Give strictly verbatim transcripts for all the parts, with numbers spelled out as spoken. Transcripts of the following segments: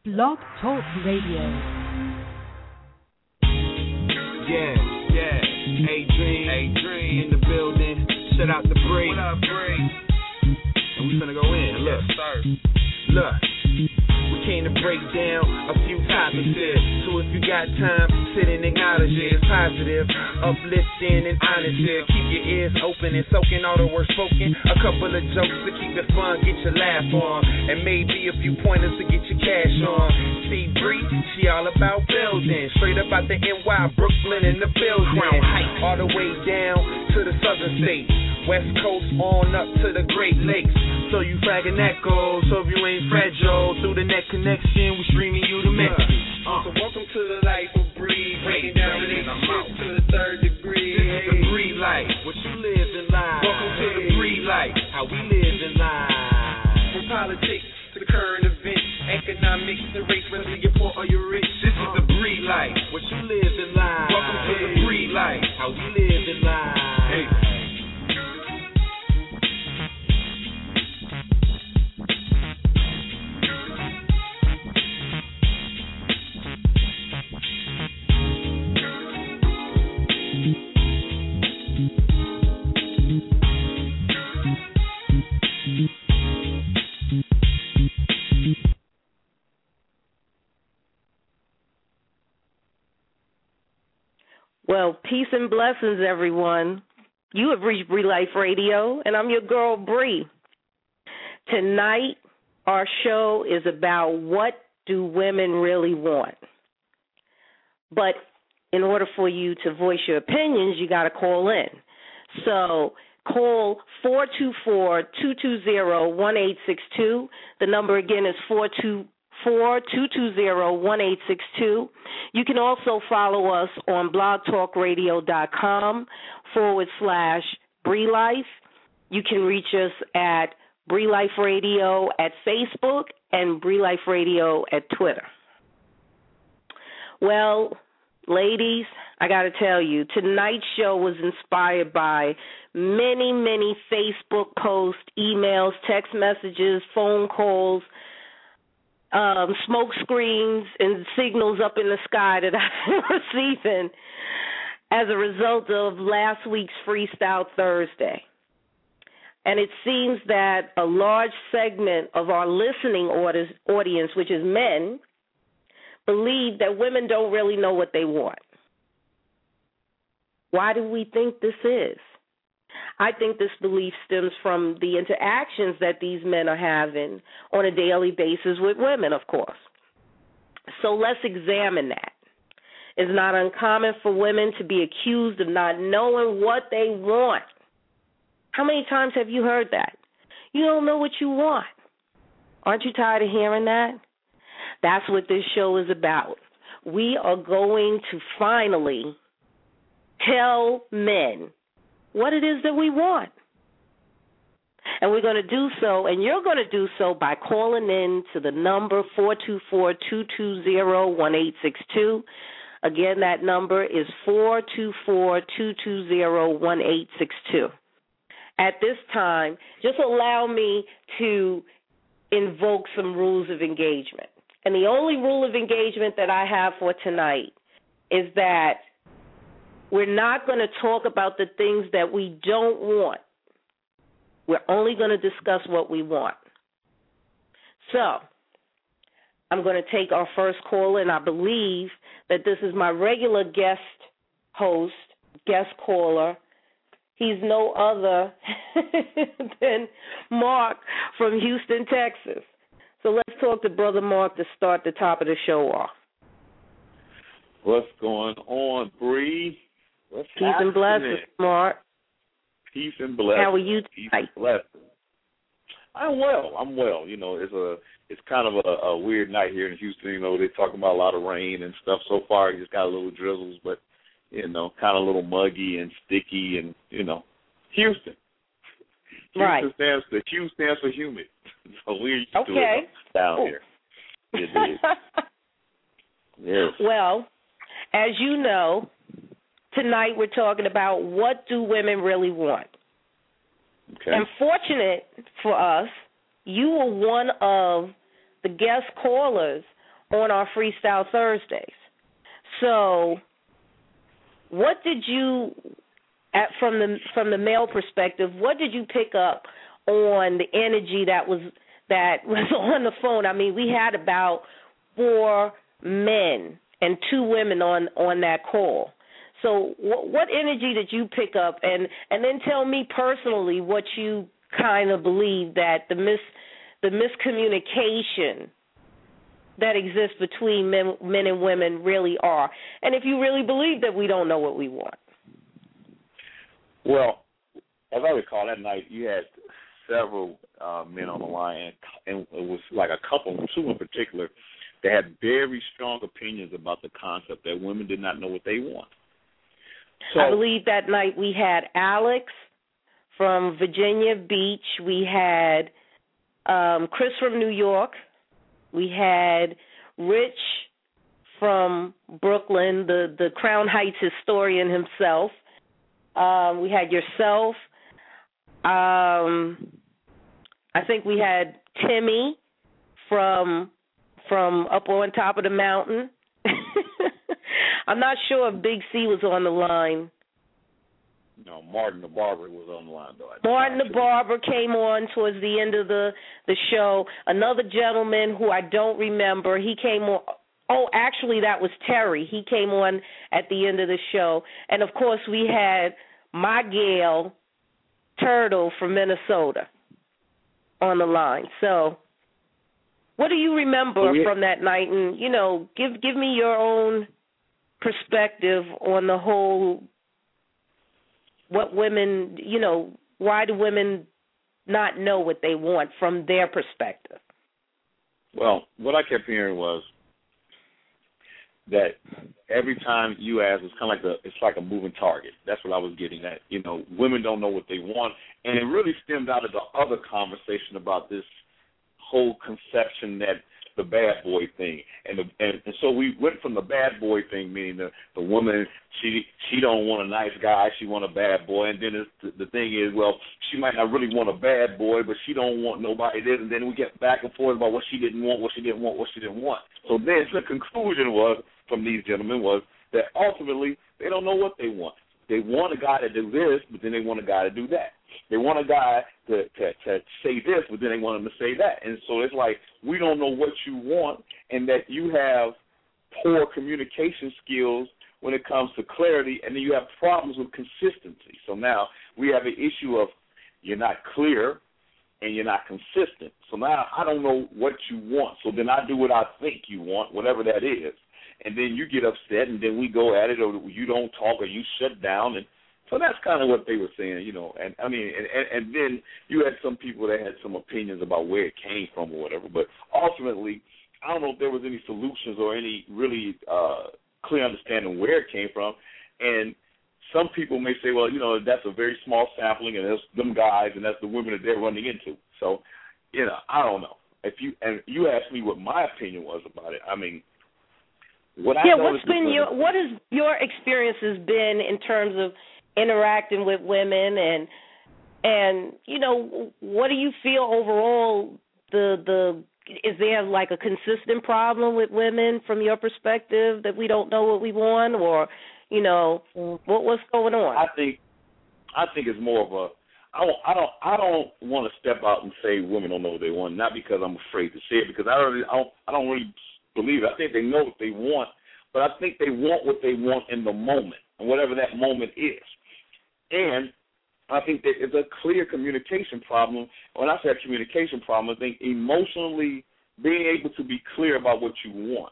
Blog Talk Radio. Yeah, yeah. A-Dream, A-Dream in the building. Shout out to Bree. What up, Bree? And we finna go in. Look, yes, sir. Look. We came to break down a few topics here. So if you got time, sit and acknowledge it. It's positive, uplifting, and honest here. Keep your ears open and soaking all the words spoken. A couple of jokes to keep it fun, get your laugh on. And maybe a few pointers to get your cash on. See Bree, she all about building. Straight up out the N Y, Brooklyn in the building. Crown Heights, all the way down to the southern states. West Coast on up to the Great Lakes. So you flagging echoes, so if you ain't fragile. Through the net connection, we streaming you the message. Uh, so welcome to the life of Bree, breaking down relationships to the third degree. This is the Bree life, what you live in life. Welcome to the Bree life, how we live in life. From politics to the current events, economics and race, whether you're poor or you're rich. This is the Bree life, what you live in life. Welcome to the Bree life, how we live in life. Hey. Well, peace and blessings, everyone. You have reached Bree Life Radio, and I'm your girl, Bree. Tonight, our show is about what do women really want. But in order for you to voice your opinions, you got to call in. So call four two four, two two zero, one eight six two. The number again is four two four, two two zero, one eight six two. You can also follow us on blogtalkradio.com forward slash Bree Life. You can reach us at Bree Life Radio at Facebook and Bree Life Radio at Twitter. Well, ladies, I got to tell you, tonight's show was inspired by many, many Facebook posts, emails, text messages, phone calls, um, smoke screens, and signals up in the sky that I'm receiving as a result of last week's Freestyle Thursday. And it seems that a large segment of our listening audience, which is men, believe that women don't really know what they want. Why do we think this is? I think this belief stems from the interactions that these men are having on a daily basis with women, of course. So let's examine that. It's not uncommon for women to be accused of not knowing what they want. How many times have you heard that? You don't know what you want. Aren't you tired of hearing that? That's what this show is about. We are going to finally tell men what it is that we want. And we're going to do so, and you're going to do so by calling in to the number four two four, two two zero, one eight six two. Again, that number is four two four, two two zero, one eight six two. At this time, just allow me to invoke some rules of engagement. And the only rule of engagement that I have for tonight is that we're not going to talk about the things that we don't want. We're only going to discuss what we want. So I'm going to take our first call, and I believe that this is my regular guest host, guest caller. He's no other than Mark from Houston, Texas. So let's talk to Brother Mark to start the top of the show off. What's going on, Bree? What's Peace and blessings, Mark. Peace and blessings. How are you tonight? Peace and blessings. I'm well. I'm well. You know, it's a it's kind of a, a weird night here in Houston. You know, they're talking about a lot of rain and stuff. So far, it just got a little drizzles, but you know, kind of a little muggy and sticky, and you know, Houston. Houston right. stands the Q stands for humid. So we're used okay. to it down Ooh. here. It is. Yes. Well, as you know, tonight we're talking about what do women really want. Okay. And fortunate for us, you were one of the guest callers on our Freestyle Thursdays. So, what did you, at, from the from the male perspective, what did you pick up on the energy that was that was on the phone? I mean, we had about four men and two women on, on that call. So, what, what energy did you pick up, and and then tell me personally what you kind of believe that the mis the miscommunication that exists between men, men and women really are, and if you really believe that we don't know what we want. Well, as I recall, that night you had several uh, men on the line, and it was like a couple, two in particular, that had very strong opinions about the concept that women did not know what they want. So, I believe that night we had Alex from Virginia Beach, we had um, Chris from New York, we had Rich from Brooklyn, the, the Crown Heights historian himself. Um, we had yourself. Um, I think we had Timmy from from up on top of the mountain. I'm not sure if Big C was on the line. No, Martin the Barber was on the line, though. Martin the Barber came on towards the end of the, the show. Another gentleman who I don't remember, he came on. Oh, actually, that was Terry. He came on at the end of the show. And, of course, we had my gal, Turtle from Minnesota, on the line. So what do you remember oh, yeah. from that night? And, you know, give give me your own perspective on the whole, what women, you know, why do women not know what they want from their perspective? Well, what I kept hearing was that every time you ask, it's kind of like the, it's like a moving target. That's what I was getting at. You know, women don't know what they want, and it really stemmed out of the other conversation about this whole conception that the bad boy thing, and, the, and and so we went from the bad boy thing, meaning the the woman she she don't want a nice guy, she want a bad boy, and then it's, the, the thing is, well, she might not really want a bad boy, but she don't want nobody this, and then we get back and forth about what she didn't want, what she didn't want, what she didn't want. So then the conclusion was from these gentlemen was that ultimately they don't know what they want. They want a guy to do this, but then they want a guy to do that. They want a guy to, to, to say this, but then they want him to say that. And so it's like we don't know what you want, and that you have poor communication skills when it comes to clarity, and then you have problems with consistency. So now we have an issue of you're not clear and you're not consistent. So now I don't know what you want. So then I do what I think you want, whatever that is. And then you get upset, and then we go at it, or you don't talk, or you shut down. And so that's kind of what they were saying, you know. And I mean, and, and, and then you had some people that had some opinions about where it came from or whatever. But ultimately, I don't know if there was any solutions or any really uh, clear understanding where it came from. And some people may say, well, you know, that's a very small sampling, and that's them guys, and that's the women that they're running into. So, you know, I don't know. If you and you asked me what my opinion was about it, I mean. What yeah, I what's been your what has your experiences been in terms of interacting with women, and and you know, what do you feel overall? The the is there like a consistent problem with women from your perspective that we don't know what we want, or you know, what what's going on? I think I think it's more of a I don't I don't I don't want to step out and say women don't know what they want, not because I'm afraid to say it, because I really I don't I don't really believe it. I think they know what they want, but I think they want what they want in the moment, and whatever that moment is. And I think that it's a clear communication problem. When I say a communication problem, I think emotionally being able to be clear about what you want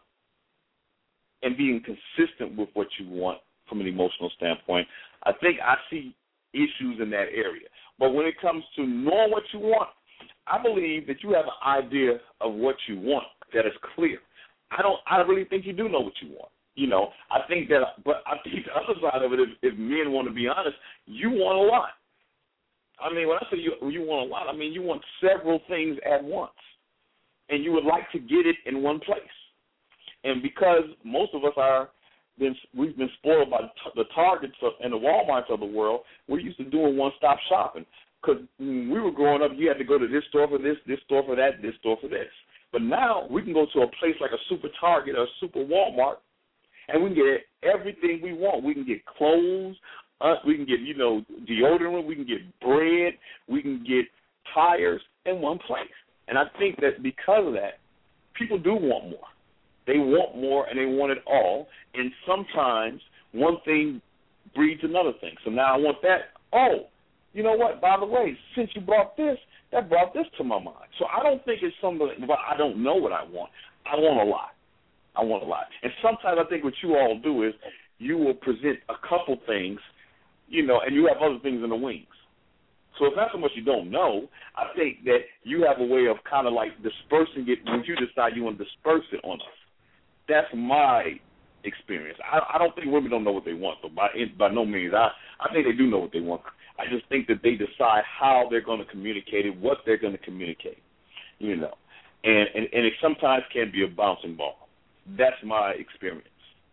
and being consistent with what you want from an emotional standpoint, I think I see issues in that area. But when it comes to knowing what you want, I believe that you have an idea of what you want that is clear. I don't. I really think you do know what you want. You know, I think that, but I think the other side of it, if, if men want to be honest, you want a lot. I mean, when I say you, you want a lot, I mean you want several things at once, and you would like to get it in one place. And because most of us are, been, we've been spoiled by the Targets and the Walmarts of the world, we're used to doing one-stop shopping. Because when we were growing up, you had to go to this store for this, this store for that, this store for this. But now we can go to a place like a Super Target or a Super Walmart, and we can get everything we want. We can get clothes, uh, we can get, you know, deodorant, we can get bread, we can get tires in one place. And I think that because of that, people do want more. They want more, and they want it all. And sometimes one thing breeds another thing. So now I want that. Oh, you know what? By the way, since you brought this, that brought this to my mind. So I don't think it's something, but I don't know what I want. I want a lot. I want a lot. And sometimes I think what you all do is you will present a couple things, you know, and you have other things in the wings. So it's not so much you don't know. I think that you have a way of kind of like dispersing it when you decide you want to disperse it on us. That's my experience. I, I don't think women don't know what they want, but by by no means. I, I think they do know what they want. I just think that they decide how they're going to communicate it, what they're going to communicate, you know. And, and, and it sometimes can be a bouncing ball. That's my experience.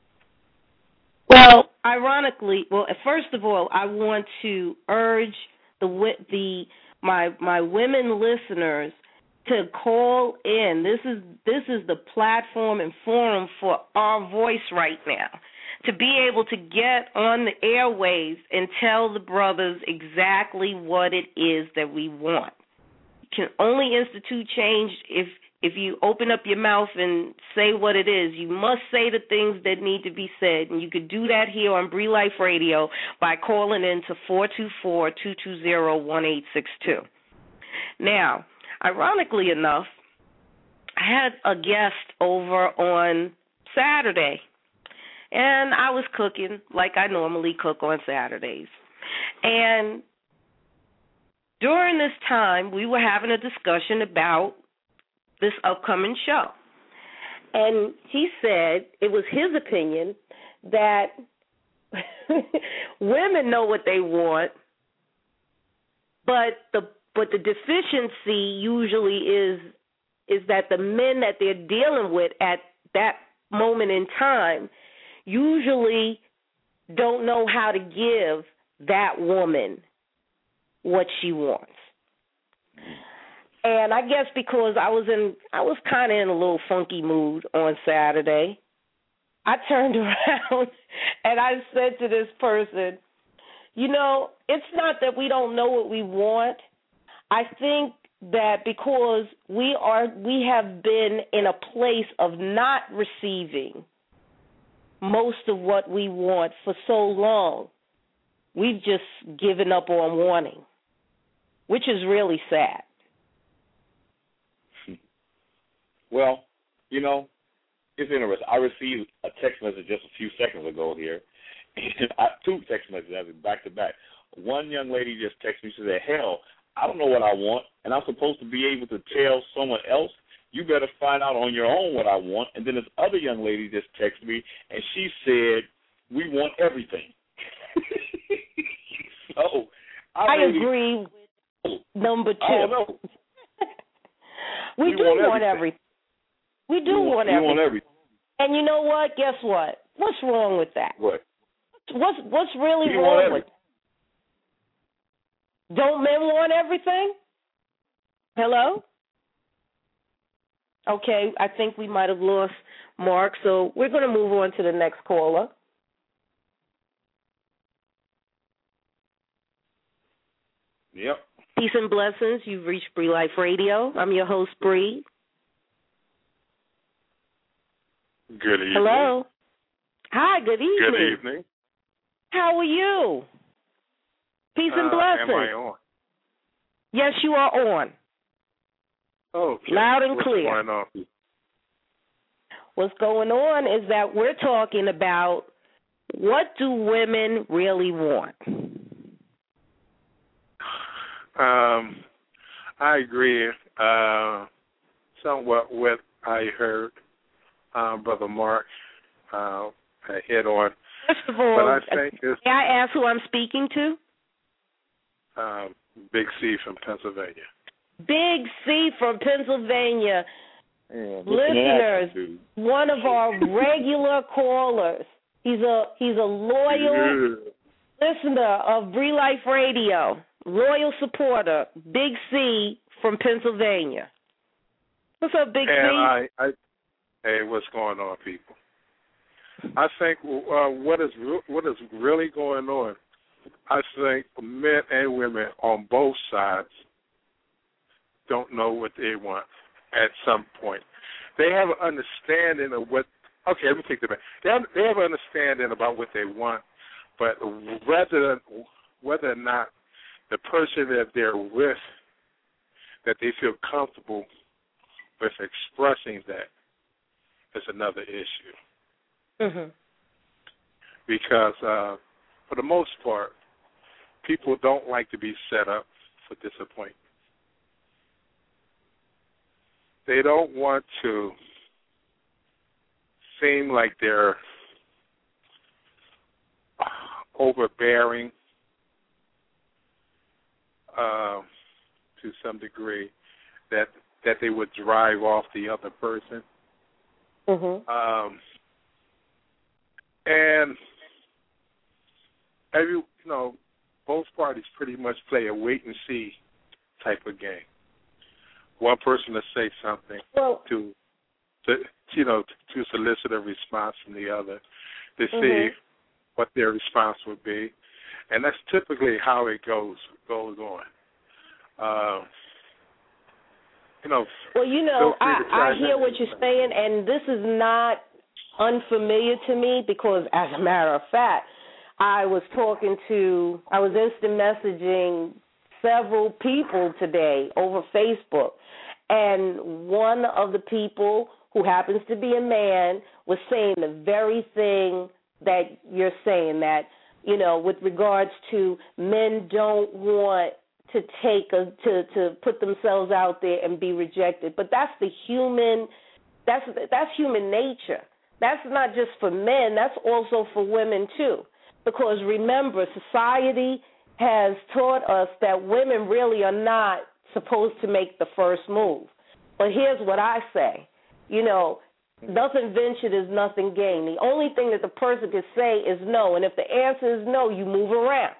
Well, ironically, well, first of all, I want to urge the the my my women listeners to call in. This is this is the platform and forum for our voice right now, to be able to get on the airwaves and tell the brothers exactly what it is that we want. You can only institute change if if you open up your mouth and say what it is. You must say the things that need to be said, and you could do that here on Bree Life Radio by calling in to four two four, two two zero, one eight six two. Now, ironically enough, I had a guest over on Saturday, and I was cooking like I normally cook on Saturdays. And during this time, we were having a discussion about this upcoming show. And he said it was his opinion that women know what they want, but the but the deficiency usually is is that the men that they're dealing with at that moment in time usually don't know how to give that woman what she wants. And I guess because I was in, I was kind of in a little funky mood on Saturday, I turned around and I said to this person, you know, it's not that we don't know what we want. I think that because we are, we have been in a place of not receiving most of what we want for so long, we've just given up on wanting, which is really sad. Well, you know, it's interesting. I received a text message just a few seconds ago here, and I, two text messages back to back. One young lady just texted me. She said, hell, I don't know what I want, and I'm supposed to be able to tell someone else. You better find out on your own what I want. And then this other young lady just texted me, and she said, we want everything. so I, I really, agree with number two. Oh, no. we, we do want everything. Want everything. We do we want, want everything. want everything. And you know what? Guess what? What's wrong with that? What? What's what's really we wrong with it? Don't men want everything? Hello? Okay, I think we might have lost Mark, so we're going to move on to the next caller. Yep. Peace and blessings. You've reached Bree Life Radio. I'm your host, Bree. Good evening. Hello. Hi, good evening. Good evening. How are you? Peace and uh, blessings. Am I on? Yes, you are on. Okay. Loud and What's clear. Going on? What's going on is that we're talking about what do women really want? Um, I agree uh, somewhat with I heard uh, Brother Mark uh, hit on. First of all, but I think it's, may I ask who I'm speaking to? Um, Big C from Pennsylvania. Big C from Pennsylvania. Yeah, listeners, one of our regular callers. He's a he's a loyal yeah. listener of Bree Life Radio, loyal supporter. Big C from Pennsylvania. What's up, Big C? And I, I, hey, what's going on, people? I think uh, what is what is really going on, I think men and women on both sides don't know what they want at some point. They have an understanding of what, okay, let me take that back. They have, they have an understanding about what they want, but whether, whether or not the person that they're with, that they feel comfortable with expressing that is another issue. Mm-hmm. Because uh, for the most part, people don't like to be set up for disappointment. They don't want to seem like they're overbearing uh, to some degree, that that they would drive off the other person. Mm-hmm. Um, and every, you know, both parties pretty much play a wait and see type of game. One person to say something well, to, to, you know, to solicit a response from the other, to see mm-hmm. what their response would be, and that's typically how it goes goes on. Uh, you know. Well, you know, I, I hear in. what you're saying, and this is not unfamiliar to me because, as a matter of fact, I was talking to, I was instant messaging several people today over Facebook, and one of the people who happens to be a man was saying the very thing that you're saying, that, you know, with regards to men don't want to take a, to to put themselves out there and be rejected. But that's the human, that's that's human nature. That's not just for men, that's also for women too. Because remember, society has taught us that women really are not supposed to make the first move. But here's what I say, you know, nothing ventured is nothing gained. The only thing that the person can say is no, and if the answer is no, you move around.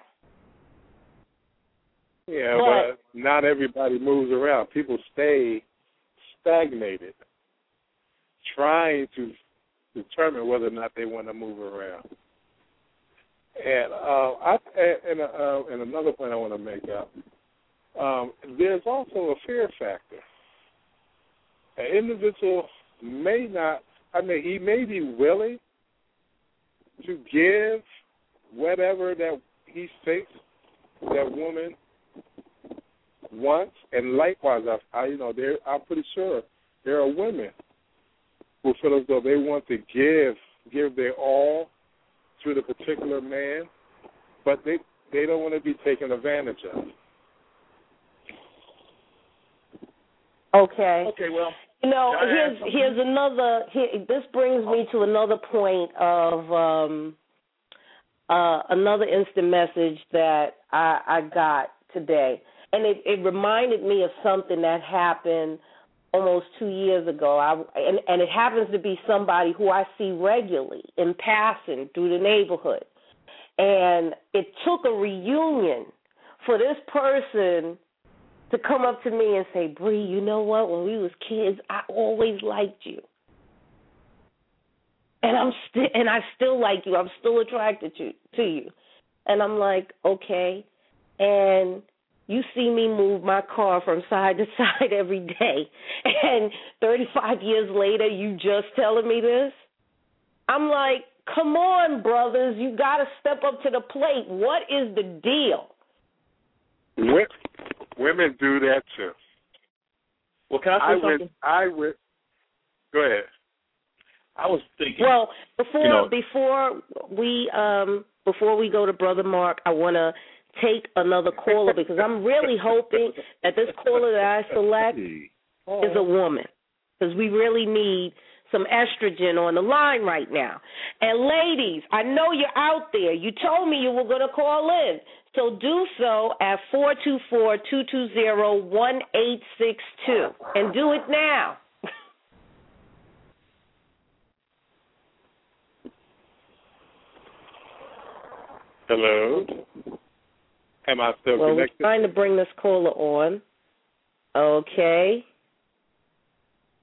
Yeah, but, but not everybody moves around. People stay stagnated, trying to determine whether or not they want to move around. And uh, I and uh, and another point I want to make up. Um, there's also a fear factor. An individual may not. I mean, he may be willing to give whatever that he thinks that woman wants, and likewise, I, I you know, there. I'm pretty sure there are women who feel as though they want to give give their all to the particular man, but they they don't want to be taken advantage of. Okay. Okay. Well, you know, here's here's another. Here, this brings me to another point of um, uh, another instant message that I, I got today. And it, it reminded me of something that happened almost two years ago. I, and, and it happens to be somebody who I see regularly in passing through the neighborhood. And it took a reunion for this person to come up to me and say, Bree, you know what? When we was kids, I always liked you. And I'm still, and I still like you. I'm still attracted to, to you. And I'm like, okay. And you see me move my car from side to side every day, and thirty-five years later, you just telling me this? I'm like, come on, brothers, you got to step up to the plate. What is the deal? Women do that too. Well, can I say I something? would, I would. Go ahead. I was thinking. Well, before you know, before we um before we go to Brother Mark, I want to take another caller because I'm really hoping that this caller that I select is a woman, because we really need some estrogen on the line right now. And ladies, I know you're out there. You told me you were going to call in. So do so at four two four, two two zero, one eight six two. And do it now. Hello. Am I still well, connected? We're trying to bring this caller on. Okay.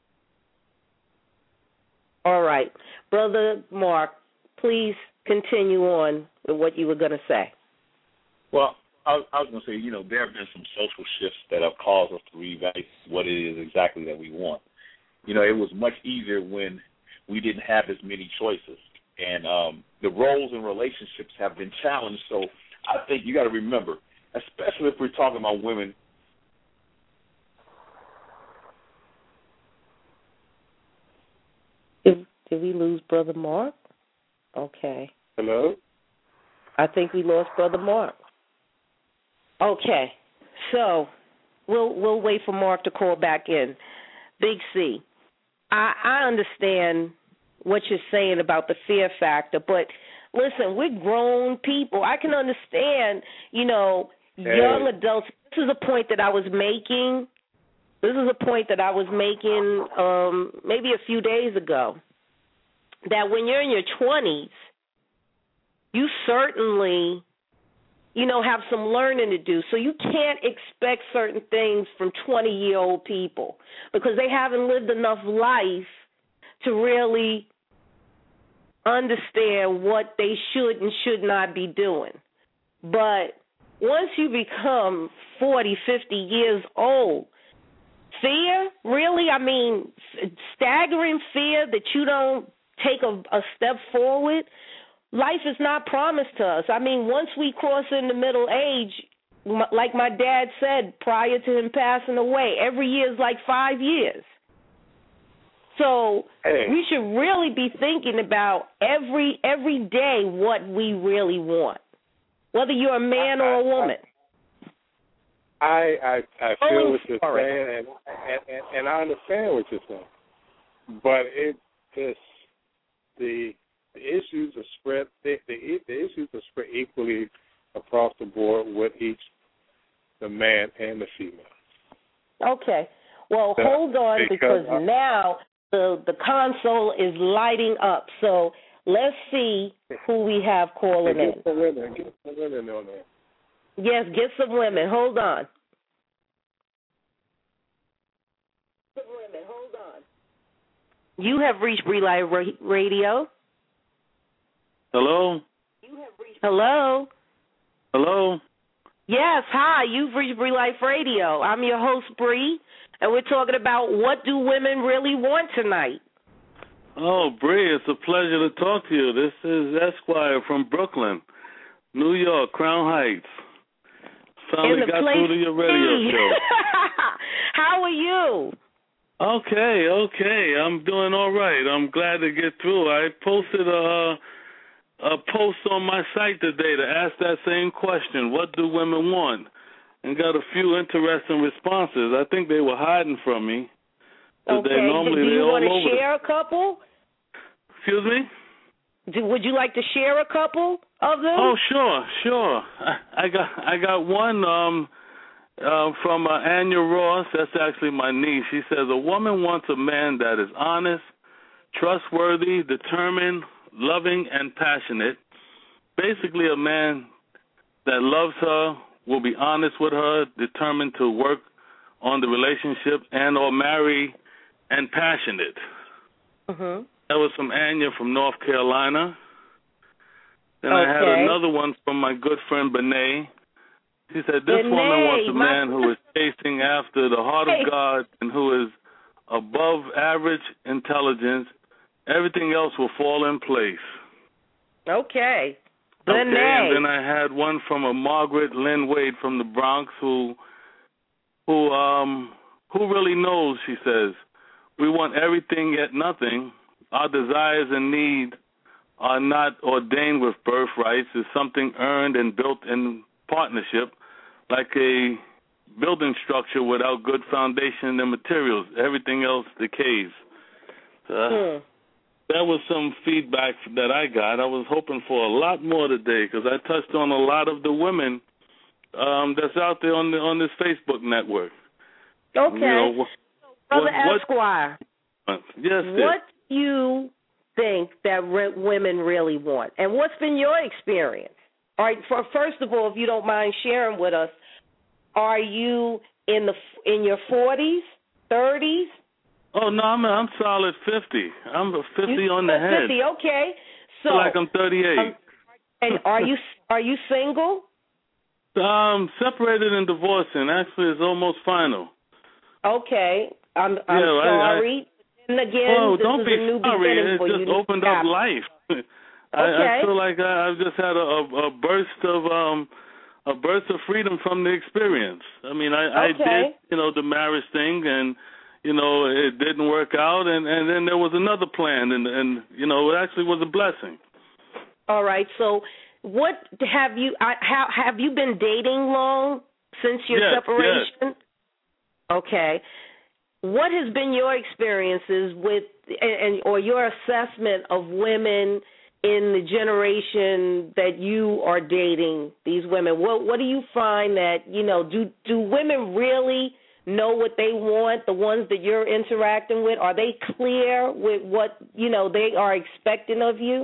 All right. Brother Mark, please continue on with what you were going to say. Well, I was, I was going to say, you know, there have been some social shifts that have caused us to reevaluate what it is exactly that we want. You know, it was much easier when we didn't have as many choices. And um, the roles in relationships have been challenged. So I think you got to remember, especially if we're talking about women. Did, did we lose Brother Mark? Okay. Hello? I think we lost Brother Mark. Okay. So we'll we'll wait for Mark to call back in. Big C, I, I understand what you're saying about the fear factor, but listen, we're grown people. I can understand, you know, hey. young adults. This is a point that I was making. This is a point that I was making um, maybe a few days ago, that when you're in your twenties, you certainly, you know, have some learning to do. So you can't expect certain things from twenty-year-old people because they haven't lived enough life to really understand what they should and should not be doing. But once you become forty, fifty years old, fear, really, I mean, staggering fear that you don't take a, a step forward, life is not promised to us. I mean, once we cross into middle age, like my dad said prior to him passing away, every year is like five years. So hey. we should really be thinking about every every day what we really want, whether you're a man I, or a woman. I I, I feel Going what you're saying, and, and and I understand what you're saying, but it just the the issues are spread the, the the issues are spread equally across the board with each the man and the female. Okay. Well, so, hold on because, because now the the console is lighting up. So let's see who we have calling get in. Some women, get some women on there. Yes, get some women. Hold on. Some women. Hold on. You have reached Relay Radio. Hello? You have reached Hello? Hello? Yes, hi. You've reached Bree Life Radio. I'm your host, Bree, and we're talking about what do women really want tonight. Oh, Bree, it's a pleasure to talk to you. This is Esquire from Brooklyn, New York, Crown Heights. Finally got through to your radio show. How are you? Okay, okay. I'm doing all right. I'm glad to get through. I posted a... a post on my site today to ask that same question, what do women want? And got a few interesting responses. I think they were hiding from me. Okay, they normally, do you want to share a couple? Excuse me? Do, would you like to share a couple of them? Oh, sure, sure. I, I got I got one um, uh, from uh, Anya Ross. That's actually my niece. She says, a woman wants a man that is honest, trustworthy, determined, loving and passionate, basically a man that loves her, will be honest with her, determined to work on the relationship, and or marry and passionate. Mm-hmm. That was from Anya from North Carolina. Then okay. I had another one from my good friend Benet. She said, this Benet, woman wants a my... man who is chasing after the heart hey. of God and who is above average intelligence. Everything else will fall in place. Okay. Okay, and then I had one from a Margaret Lynn Wade from the Bronx who who um who really knows, she says. We want everything yet nothing. Our desires and need are not ordained with birthrights. It's something earned and built in partnership, like a building structure without good foundation and materials. Everything else decays. Uh, hmm. That was some feedback that I got. I was hoping for a lot more today because I touched on a lot of the women um, that's out there on the on this Facebook network. Okay. You know, what, Brother what, Esquire, what, yes, what do you think that re- women really want? And what's been your experience? All right, for, first of all, if you don't mind sharing with us, are you in the in your forties, thirties, Oh no, I'm I'm solid fifty. I'm a fifty you on the head. fifty, okay. So I feel like I'm thirty-eight. Um, and are you are you single? Um, separated and divorcing. Actually, it's almost final. Okay, I'm I'm yeah, sorry. I, I, and again, oh, this don't is be a new sorry. beginning It for just you. opened up life. I, okay. I feel like I, I've just had a, a, a burst of um a burst of freedom from the experience. I mean, I, okay. I did you know the marriage thing, and you know it didn't work out, and, and then there was another plan, and and you know it actually was a blessing. All right, so. What have you? How have you been dating long since your yes, separation? Yes. Okay. What has been your experiences with, and or your assessment of women in the generation that you are dating? These women. What What do you find that you know? Do Do women really know what they want? The ones that you're interacting with, are they clear with what you know they are expecting of you?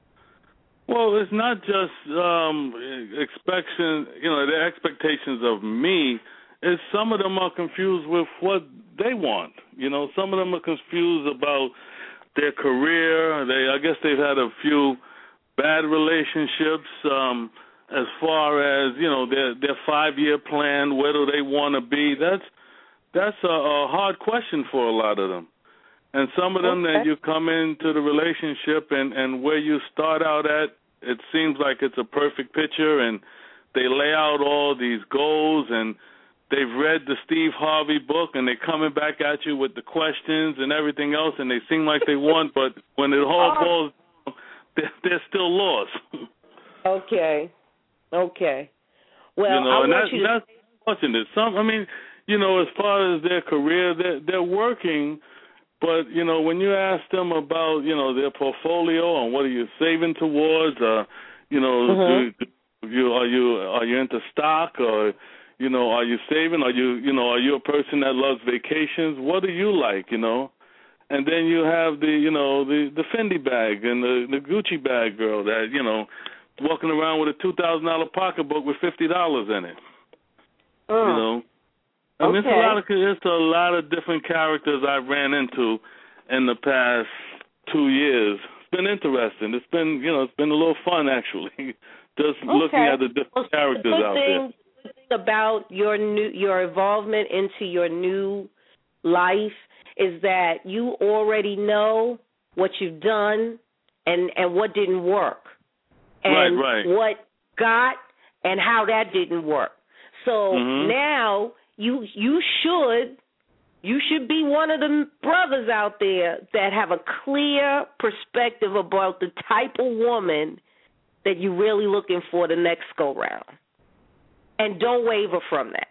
Well, it's not just um, expectation, you know, the expectations of me. Is some of them are confused with what they want. You know, some of them are confused about their career. They, I guess, they've had a few bad relationships. Um, as far as you know, their their five-year plan, where do they want to be? That's that's a, a hard question for a lot of them. And some of them okay. that you come into the relationship and, and where you start out at, it seems like it's a perfect picture, and they lay out all these goals, and they've read the Steve Harvey book, and they're coming back at you with the questions and everything else, and they seem like they want, but when it all falls down, they're, they're still lost. Okay. Okay. Well, you know, I and want that's, you to... that's fortunate. Some, I mean, you know, as far as their career, they're, they're working. But, you know, when you ask them about, you know, their portfolio and what are you saving towards, uh, you know, mm-hmm. do you, are you are you into stock, or, you know, are you saving? Are you, you know, are you a person that loves vacations? What do you like, you know? And then you have the, you know, the, the Fendi bag and the, the Gucci bag girl that, you know, walking around with a two thousand dollars pocketbook with fifty dollars in it, oh. you know? I mean, okay. it's a lot of it's a lot of different characters I ran into in the past two years. It's been interesting. It's been you know it's been a little fun actually, just okay. looking at the different well, characters the good out thing, there. The thing about your new your involvement into your new life is that you already know what you've done and and what didn't work, and right, right. what got and how that didn't work. So mm-hmm. now. You you should you should be one of the brothers out there that have a clear perspective about the type of woman that you're really looking for the next go round, and don't waver from that.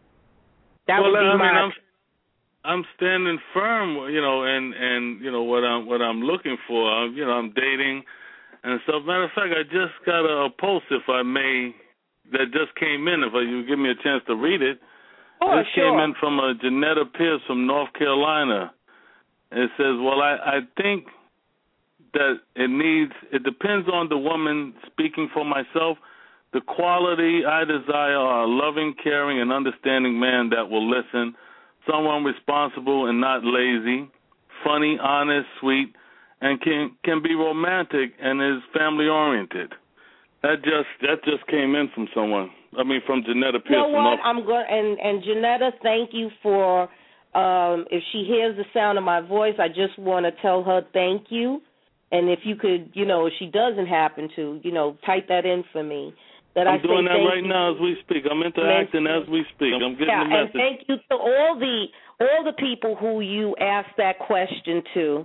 That well, would be I my. mean, I'm I'm standing firm, you know, and and you know what I'm what I'm looking for. I'm, you know, I'm dating and stuff. Matter of fact, I just got a, a post, if I may, that just came in. If you give me a chance to read it. Oh, this sure. came in from a Janetta Pierce from North Carolina. It says, well, I, I think that it needs, it depends on the woman. Speaking for myself, the quality I desire are a loving, caring, and understanding man that will listen, someone responsible and not lazy, funny, honest, sweet, and can can be romantic and is family-oriented. That just that just came in from someone. I mean, from Janetta Pierce. You know what? I'm going and and Janetta, thank you for. Um, if she hears the sound of my voice, I just want to tell her thank you. And if you could, you know, if she doesn't happen to, you know, type that in for me. That I'm I doing say that thank right you. now as we speak. I'm interacting as we speak. I'm getting yeah, the message. And thank you to all the all the people who you asked that question to.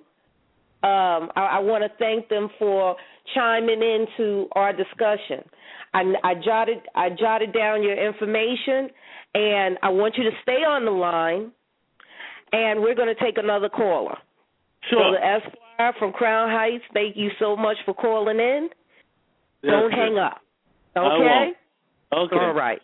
Um, I, I want to thank them for chiming into our discussion. I, I jotted I jotted down your information, and I want you to stay on the line, and we're going to take another caller. Sure. So the Esquire from Crown Heights, thank you so much for calling in. Yes, Don't yes. hang up. Okay? I won't. Okay. All right.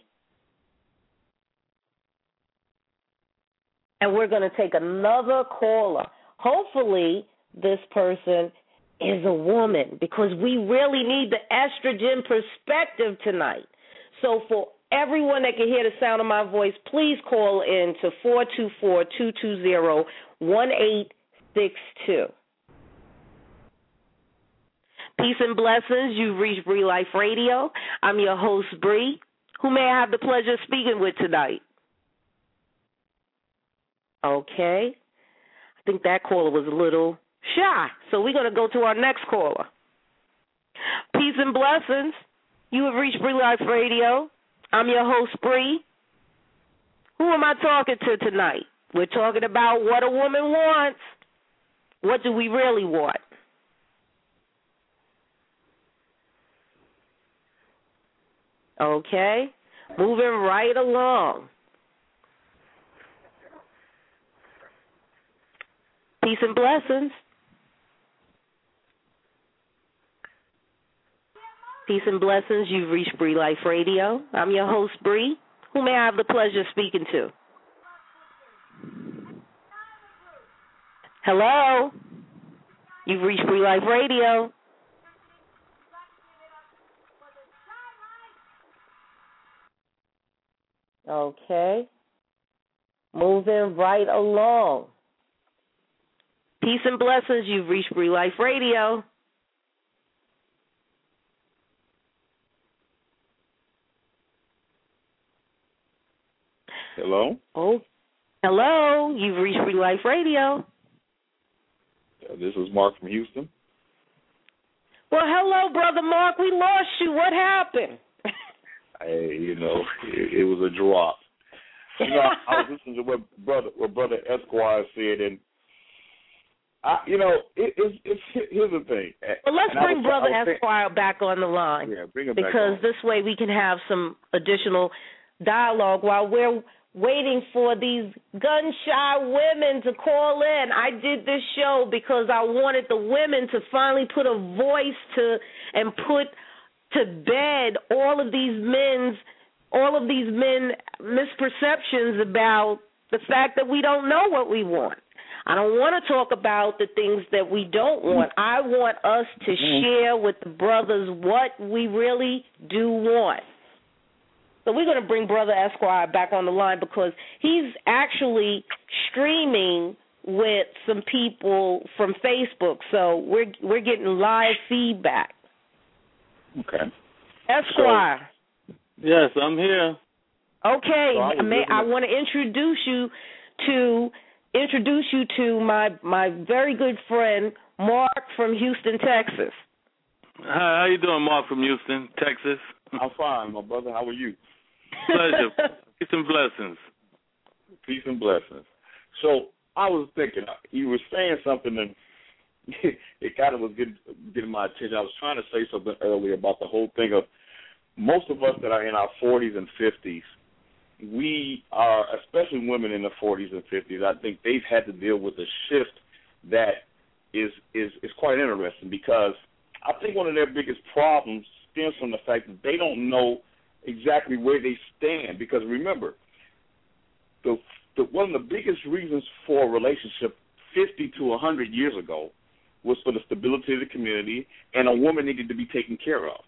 And we're going to take another caller. Hopefully this person is a woman, because we really need the estrogen perspective tonight. So for everyone that can hear the sound of my voice, please call in to four two four, two two zero, one eight six two. Peace and blessings. You've reached Bree Life Radio. I'm your host, Bree. Who may I have the pleasure of speaking with tonight? Okay. I think that caller was a little shy, so we're going to go to our next caller. Peace and blessings. You have reached Bree Life Radio. I'm your host, Bree. Who am I talking to tonight? We're talking about what a woman wants. What do we really want? Okay, moving right along. Peace and blessings. Peace and blessings. You've reached Bree Life Radio. I'm your host, Bree. Who may I have the pleasure of speaking to? Hello? You've reached Bree Life Radio. Okay. Moving right along. Peace and blessings. You've reached Bree Life Radio. Hello? Oh, hello. You've reached Bree Life Radio. Uh, this is Mark from Houston. Well, hello, Brother Mark. We lost you. What happened? Hey, you know, it, it was a drop. You know, I was listening to what brother, what brother Esquire said, and I, you know, it, it's, it's here's the thing. Well, let's and bring was, Brother saying, Esquire back on the line. Yeah, bring him because back on. This way we can have some additional dialogue while we're waiting for these gun-shy women to call in. I did this show because I wanted the women to finally put a voice to and put to bed all of these men's, all of these men misperceptions about the fact that we don't know what we want. I don't want to talk about the things that we don't want. I want us to share with the brothers what we really do want. So we're going to bring Brother Esquire back on the line because he's actually streaming with some people from Facebook. So we're we're getting live feedback. Okay. Esquire. So, yes, I'm here. Okay. So I, May, I want to introduce you to introduce you to my my very good friend Mark from Houston, Texas. Hi, how you doing, Mark from Houston, Texas? I'm fine, my brother. How are you? Pleasure. Peace and blessings. Peace and blessings. So I was thinking, you were saying something, and it kind of was getting, getting my attention. I was trying to say something earlier about the whole thing of most of us that are in our forties and fifties, we are, especially women in the forties and fifties, I think they've had to deal with a shift that is, is, is quite interesting because I think one of their biggest problems stems from the fact that they don't know exactly where they stand. Because remember, the, the one of the biggest reasons for a relationship fifty to a hundred years ago was for the stability of the community, and a woman needed to be taken care of.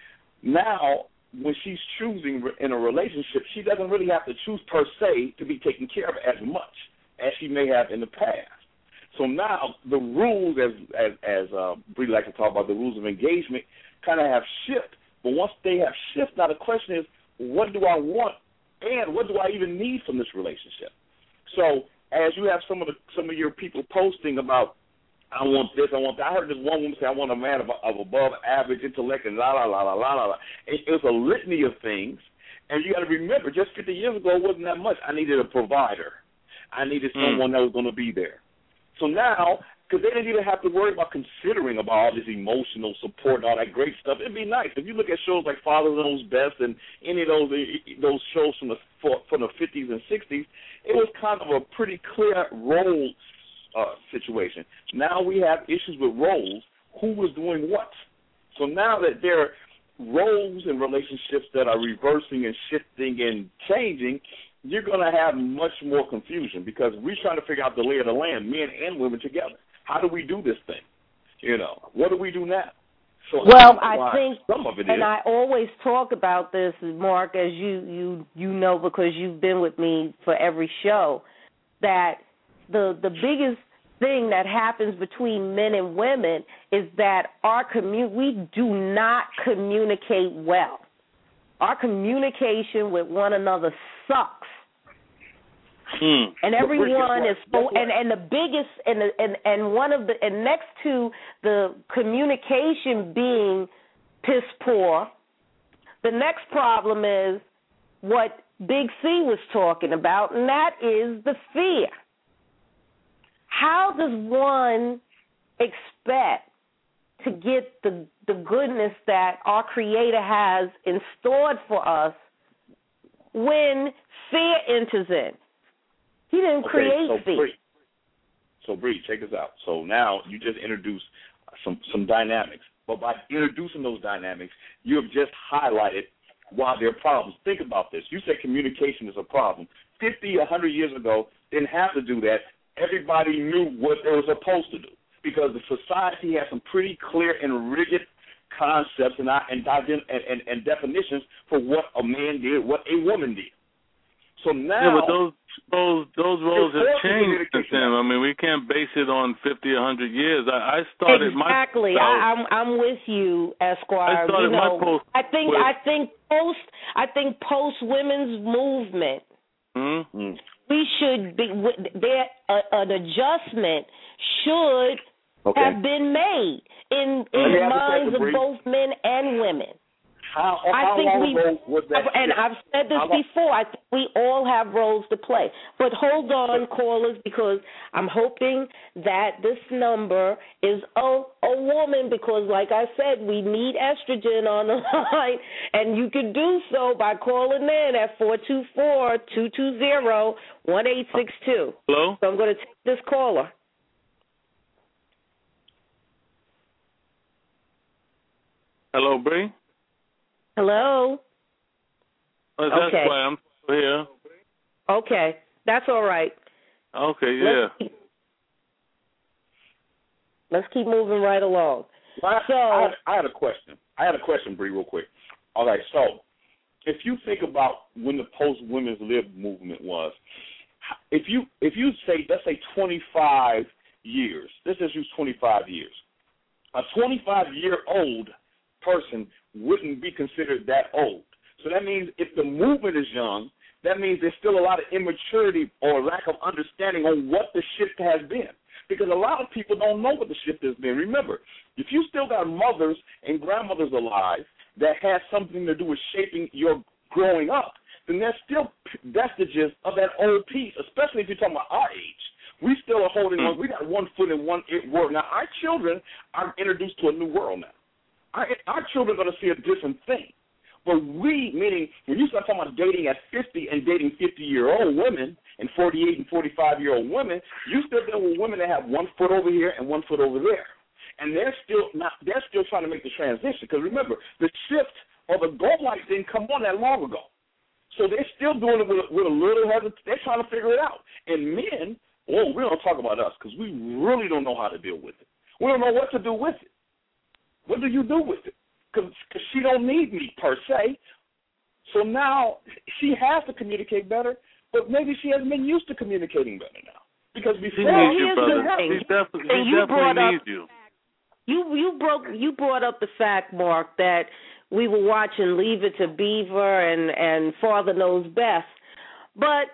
Now, when she's choosing in a relationship, she doesn't really have to choose per se to be taken care of as much as she may have in the past. So now the rules, as as, as uh, Bree likes to talk about, the rules of engagement kind of have shifted. But once they have shifted, now the question is, what do I want, and what do I even need from this relationship? So as you have some of the some of your people posting about, I want this, I want that. I heard this one woman say, I want a man of, of above average intellect and la, la, la, la, la, la. It, it was a litany of things. And you got to remember, just fifty years ago, it wasn't that much. I needed a provider. I needed someone mm. that was going to be there. So now, because they didn't even have to worry about considering about all this emotional support and all that great stuff, it'd be nice. If you look at shows like Father Knows Best and any of those those shows from the from the fifties and sixties, it was kind of a pretty clear role uh, situation. Now we have issues with roles. Who was doing what? So now that there are roles and relationships that are reversing and shifting and changing, you're going to have much more confusion because we're trying to figure out the lay of the land, men and women together. How do we do this thing? You know, what do we do now? So well, I think, some of it and is. I always talk about this, Mark, as you, you, you know, because you've been with me for every show, that the the biggest thing that happens between men and women is that our commu- we do not communicate well. Our communication with one another sucks. Hmm. And everyone is so, and, and the biggest and the, and and one of the and next to the communication being piss poor, the next problem is what Big C was talking about, and that is the fear. How does one expect to get the the goodness that our Creator has in store for us when fear enters in? He didn't okay, create so fear. Bree, so Bree, check this out. So now you just introduced some some dynamics, but by introducing those dynamics, you have just highlighted why there are problems. Think about this. You said communication is a problem. Fifty, a hundred years ago, didn't have to do that. Everybody knew what they were supposed to do because the society has some pretty clear and rigid concepts and and, and, and definitions for what a man did, what a woman did. So now, yeah, but those those those roles have changed since then. I mean, we can't base it on fifty, a hundred years. I, I started exactly. my I, I'm I'm with you, Esquire. I started you know, my post. I think with, I think post I think post women's movement. Mm-hmm. We should be there. Uh, an adjustment should okay. have been made in in the minds of both men and women. How, I how think long we, ago was that? And shift? I've said this how before. I think we all have roles to play. But hold on, callers, because I'm hoping that this number is a, a woman because, like I said, we need estrogen on the line. And you can do so by calling in at four two four, two two zero, one eight six two. Hello? So I'm going to take this caller. Hello, Bree? Hello? Oh, that's okay. why I'm here. Okay. That's all right. Okay, yeah. Let's keep, let's keep moving right along. Well, I, so, I, had, I had a question. I had a question, Bree, real quick. All right, so if you think about when the post-women's lib movement was, if you if you say, let's say twenty-five years, let's just use twenty-five years, a twenty-five-year-old person wouldn't be considered that old. So that means if the movement is young, that means there's still a lot of immaturity or lack of understanding on what the shift has been. Because a lot of people don't know what the shift has been. Remember, if you still got mothers and grandmothers alive that has something to do with shaping your growing up, then that's still vestiges of that old piece, especially if you're talking about our age. We still are holding on. We got one foot in one world. Now, our children are introduced to a new world now. Our, our children are going to see a different thing. But we, meaning when you start talking about dating at fifty and dating fifty-year-old women and forty-eight and forty-five-year-old women, you still deal with women that have one foot over here and one foot over there. And they're still not, they're still trying to make the transition. Because remember, the shift or the goal light didn't come on that long ago. So they're still doing it with, with a little hesitation. They're trying to figure it out. And men, oh, we don't talk about us because we really don't know how to deal with it. We don't know what to do with it. What do you do with it? Because she don't need me, per se. So now she has to communicate better, but maybe she hasn't been used to communicating better now. Because before, he needs you, brother. He definitely, he you definitely needs up, you. You you broke you brought up the fact, Mark, that we were watching Leave It to Beaver and, and Father Knows Best. But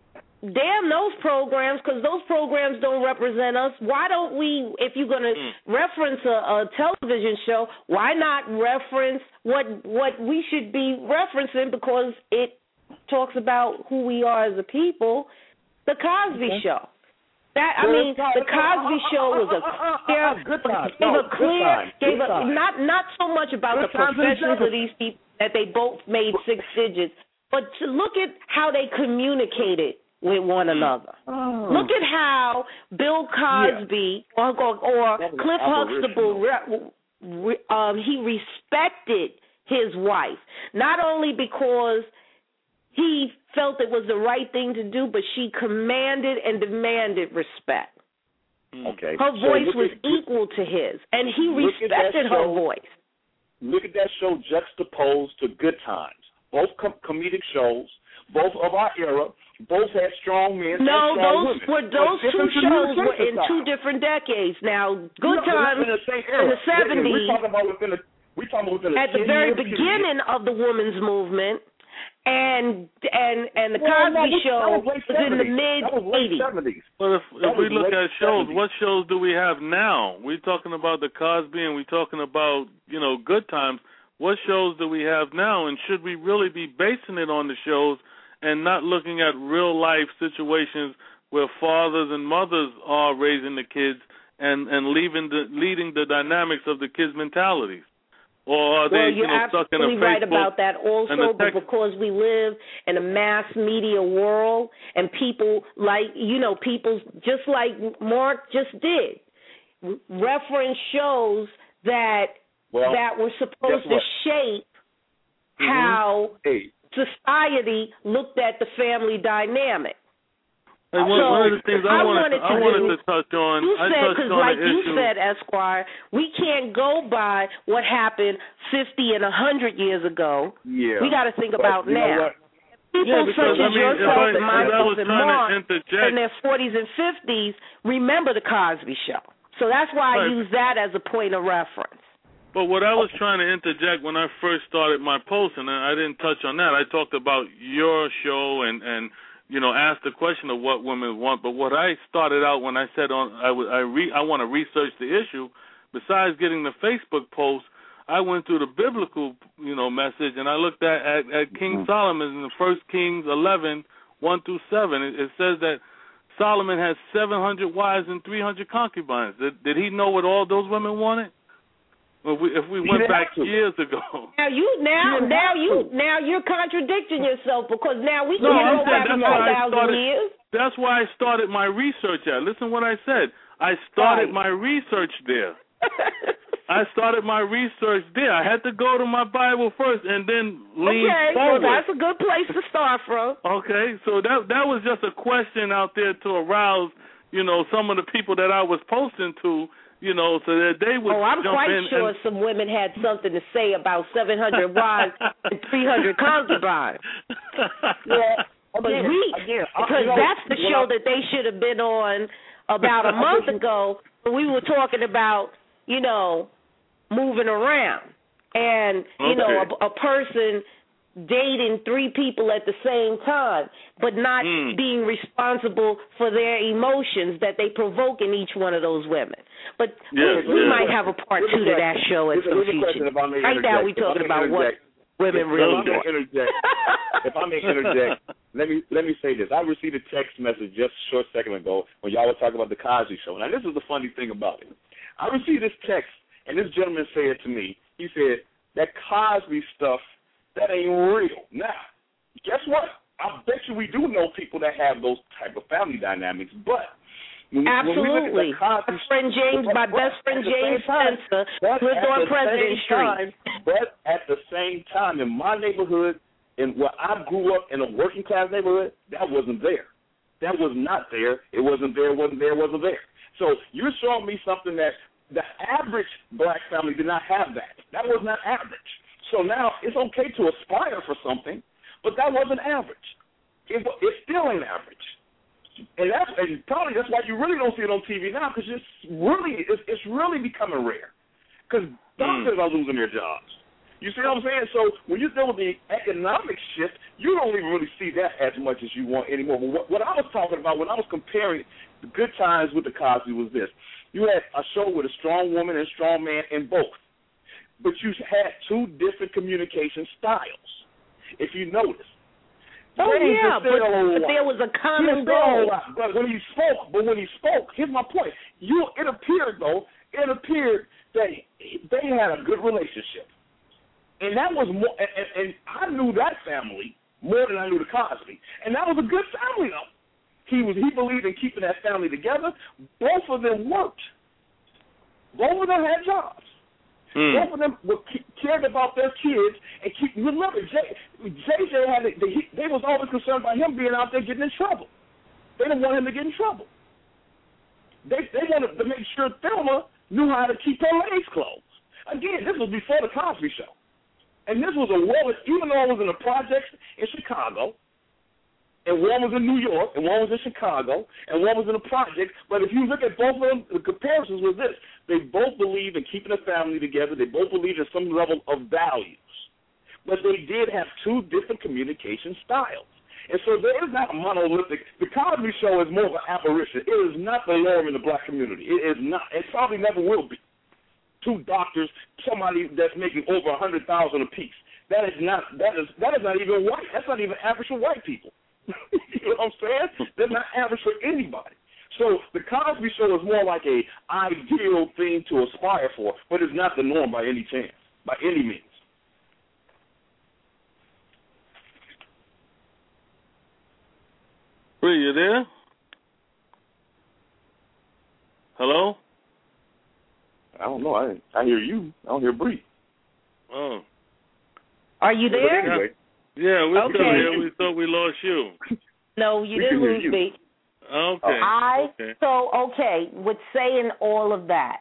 damn those programs, because those programs don't represent us. Why don't we, if you're going to mm. reference a, a television show, why not reference what what we should be referencing because it talks about who we are as a people, the Cosby okay. Show. That I mean, the Cosby Show was a clear, gave a clear, gave a not not so much about the professions of these people that they both made six digits, but to look at how they communicated with one another. Oh. Look at how Bill Cosby yeah. or, or, or Cliff Huxtable, um, he respected his wife, not only because he felt it was the right thing to do, but she commanded and demanded respect. Okay. Her voice so was at, equal to his, and he respected her show, voice. Look at that show juxtaposed to Good Times. Both com- comedic shows, both of our era. Both had strong men. No, and strong those women. were those two shows were in style. two different decades. Now, Good no, Times in the, same era. in the seventies. We're talking about within the, we're talking about within at the very beginning period. of the women's movement, and and and the well, Cosby no, Show was, was, was in the mid eighties. But if, if we look at shows, seventies. what shows do we have now? We're talking about the Cosby, and we're talking about, you know, Good Times. What shows do we have now, and should we really be basing it on the shows and not looking at real life situations where fathers and mothers are raising the kids and and leaving the leading the dynamics of the kids' mentalities? Or are well, they, you're you know, stuck in a absolutely right Facebook about that also, but because we live in a mass media world and people like, you know, people just like Mark just did, reference shows that well, that were supposed to shape mm-hmm. how hey. society looked at the family dynamic. Hey, one, so, one of the things I, I wanted, wanted to, to, I wanted do, to touch on, you I said, touched because on like the you issue. said, Esquire, we can't go by what happened fifty and a hundred years ago. Yeah. We got to think but about you now. Know People yeah, because, such as I mean, yourself I, and myself and Mark interject, in their forties and fifties remember the Cosby Show. So that's why right. I use that as a point of reference. But what I was trying to interject when I first started my post, and I didn't touch on that, I talked about your show and, and you know, asked the question of what women want. But what I started out when I said on I, I, re, I want to research the issue, besides getting the Facebook post, I went through the biblical, you know, message, and I looked at, at, at King mm-hmm. Solomon in the First Kings eleven, one through seven. It, it says that Solomon has seven hundred wives and three hundred concubines. Did, did he know what all those women wanted? If we, if we went back years ago. Now you now you now you to. now you're contradicting yourself because now we no, can't I'm go back a thousand years. That's why I started my research at. Listen what I said. I started right. my research there. I started my research there. I had to go to my Bible first and then lean okay, forward. Okay, well that's a good place to start from. Okay, so that that was just a question out there to arouse, you know, some of the people that I was posting to. You know, so that they would Oh, I'm jump quite in sure and... some women had something to say about seven hundred wives and three hundred concubines. Yeah, but again, we, again, because you know, that's the show I, that they should have been on about a month ago when we were talking about, you know, moving around. And, you okay. know, a, a person dating three people at the same time, but not mm. being responsible for their emotions that they provoke in each one of those women. But yeah, we, we yeah. might have a part two to that show at some future. Right now we're talking about what women if, really if do. If I may interject, let me let me say this. I received a text message just a short second ago when y'all were talking about the Cosby Show. Now, this is the funny thing about it. I received this text, and this gentleman said to me, he said, that Cosby stuff, that ain't real. Now, guess what? I bet you we do know people that have those type of family dynamics, but when, absolutely. When we Cosby, my friend James, my best friend James Spencer, lived on President Street. Time, but at the same time, in my neighborhood, in where I grew up in a working class neighborhood, that wasn't there. That was not there. It wasn't there. Wasn't there. Wasn't there. So you're showing me something that the average black family did not have that. That was not average. So now it's okay to aspire for something, but that wasn't average. It, it still ain't average, and that's and probably that's why you really don't see it on T V now, because it's really it's, it's really becoming rare. Because doctors mm. are losing their jobs. You see what I'm saying? So when you deal with the economic shift, you don't even really see that as much as you want anymore. But what, what I was talking about when I was comparing the Good Times with the Cosby was this: you had a show with a strong woman and a strong man in both. But you had two different communication styles, if you notice. Oh, James yeah, but, but there was a common goal. But when he spoke, but when he spoke, here's my point. You, it appeared, though, it appeared that they had a good relationship. And that was more, and, and, and I knew that family more than I knew the Cosby. And that was a good family, though. He was he believed in keeping that family together. Both of them worked. Both of them had jobs. Mm. Both of them were, cared about their kids and keep. Remember, J J had they, they was always concerned about him being out there getting in trouble. They didn't want him to get in trouble. They they wanted to make sure Thelma knew how to keep her legs closed. Again, this was before the Cosby Show, and this was a well. Even though I was in the projects in Chicago, and one was in New York, and one was in Chicago, and one was in a project. But if you look at both of them, the comparisons was this. They both believed in keeping a family together. They both believed in some level of values. But they did have two different communication styles. And so there is not a monolithic. The Cosby Show is more of an apparition. It is not the norm in the black community. It is not. It probably never will be. Two doctors, somebody that's making over a hundred thousand apiece. That is not. That is. That is not even white. That's not even average for white people. You know what I'm saying? They're not average for anybody. So the Cosby Show is more like a ideal thing to aspire for, but it's not the norm by any chance, by any means. Bree, you there? Hello? I don't know. I I hear you. I don't hear Bree. Oh. Are you there? But anyway. Yeah, we're okay. still here. We thought we lost you. No, you we didn't lose you. me. Okay. I okay. so okay. With saying all of that,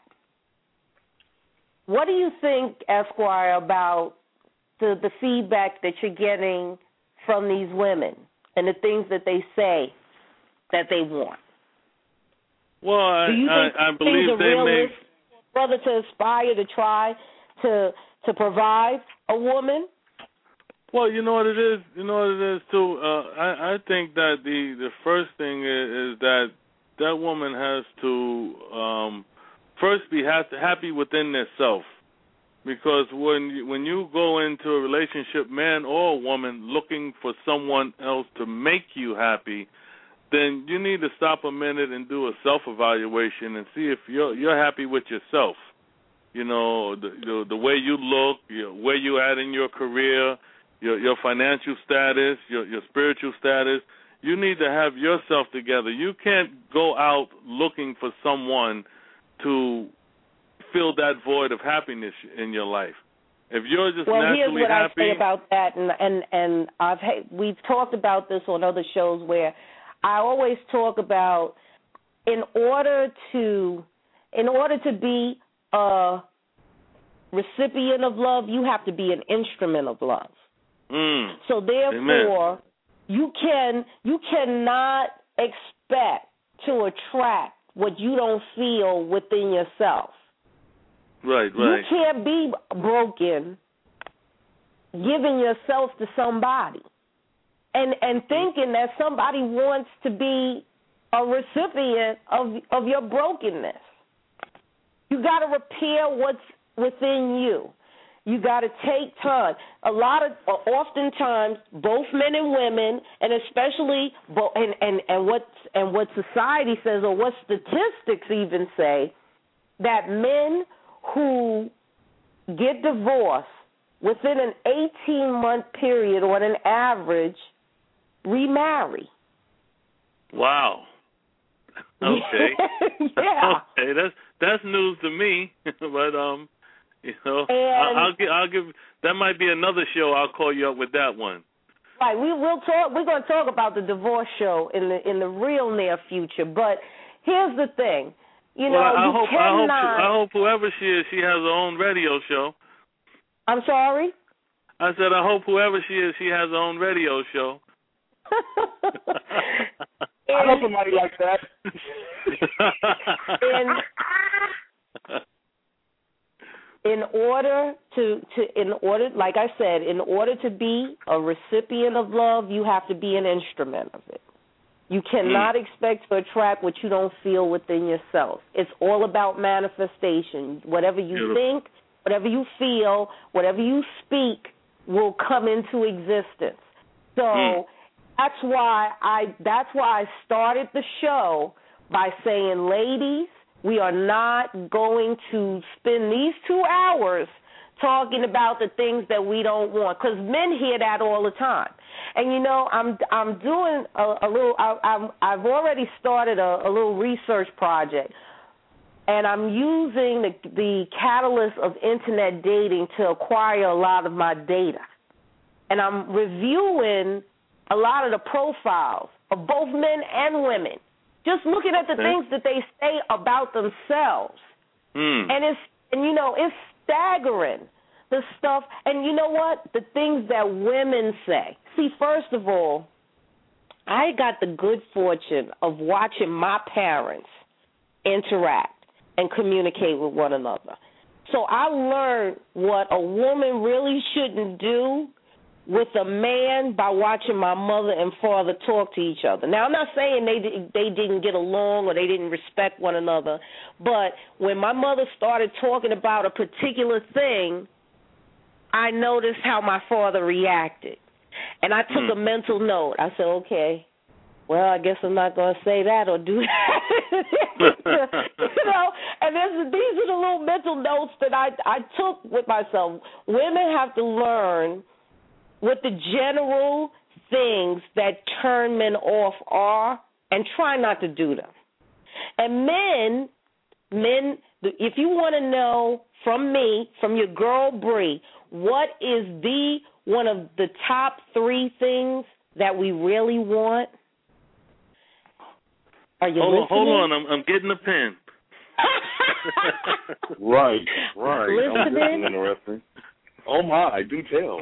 what do you think, Esquire, about the the feedback that you're getting from these women and the things that they say that they want? Well, I, do you think I, I believe things are they realistic, make brother, to aspire to try to to provide a woman? Well, you know what it is. You know what it is too. Uh, I I think that the the first thing is, is that that woman has to um, first be has to happy within themselves, because when you, when you go into a relationship, man or woman, looking for someone else to make you happy, then you need to stop a minute and do a self-evaluation and see if you're you're happy with yourself. You know, the the, the way you look, your, where you at in your career, your your financial status, your your spiritual status. You need to have yourself together. You can't go out looking for someone to fill that void of happiness in your life. If you're just well, naturally here's what happy, I say about that, and and and I've we've talked about this on other shows where I always talk about in order to in order to be a recipient of love, you have to be an instrument of love. Mm. So therefore, Amen. you can you cannot expect to attract what you don't feel within yourself. Right, right. You can't be broken giving yourself to somebody and and thinking that somebody wants to be a recipient of of your brokenness. You got to repair what's within you. You got to take time. A lot of, oftentimes, both men and women, and especially, and and and what and what society says, or what statistics even say, that men who get divorced within an eighteen-month period, on an average, remarry. Wow. Okay. Yeah. Okay, that's that's news to me, but um. You know, and, I'll, I'll give. I'll give. That might be another show. I'll call you up with that one. Right. We will talk. We're going to talk about the divorce show in the in the real near future. But here's the thing. You know, well, I, I you hope. cannot. I hope. She, I hope whoever she is, she has her own radio show. I'm sorry. I said, I hope whoever she is, she has her own radio show. I know somebody like that. and, In order to, to, in order, like I said, in order to be a recipient of love, you have to be an instrument of it. You cannot mm. expect to attract what you don't feel within yourself. It's all about manifestation. Whatever you Beautiful. think, whatever you feel, whatever you speak will come into existence. So mm. that's why I, that's why I started the show by saying, ladies, we are not going to spend these two hours talking about the things that we don't want, because men hear that all the time. And you know, I'm I'm doing a, a little. I, I'm, I've already started a, a little research project, and I'm using the the catalyst of internet dating to acquire a lot of my data, and I'm reviewing a lot of the profiles of both men and women. Just looking at the okay. things that they say about themselves, mm. and it's and you know it's staggering, the stuff. And you know what? The things that women say. See, first of all, I got the good fortune of watching my parents interact and communicate with one another. So I learned what a woman really shouldn't do with a man by watching my mother and father talk to each other. Now, I'm not saying they they didn't get along or they didn't respect one another, but when my mother started talking about a particular thing, I noticed how my father reacted. And I took mm. a mental note. I said, okay, well, I guess I'm not going to say that or do that. You know, and this, these are the little mental notes that I, I took with myself. Women have to learn what the general things that turn men off are and try not to do them. And men, men, if you want to know from me, from your girl Bree, what is the one of the top three things that we really want? Are you hold, listening? Hold on, I'm, I'm getting a pen. Right, right. Listening? Interesting. Oh my, do tell.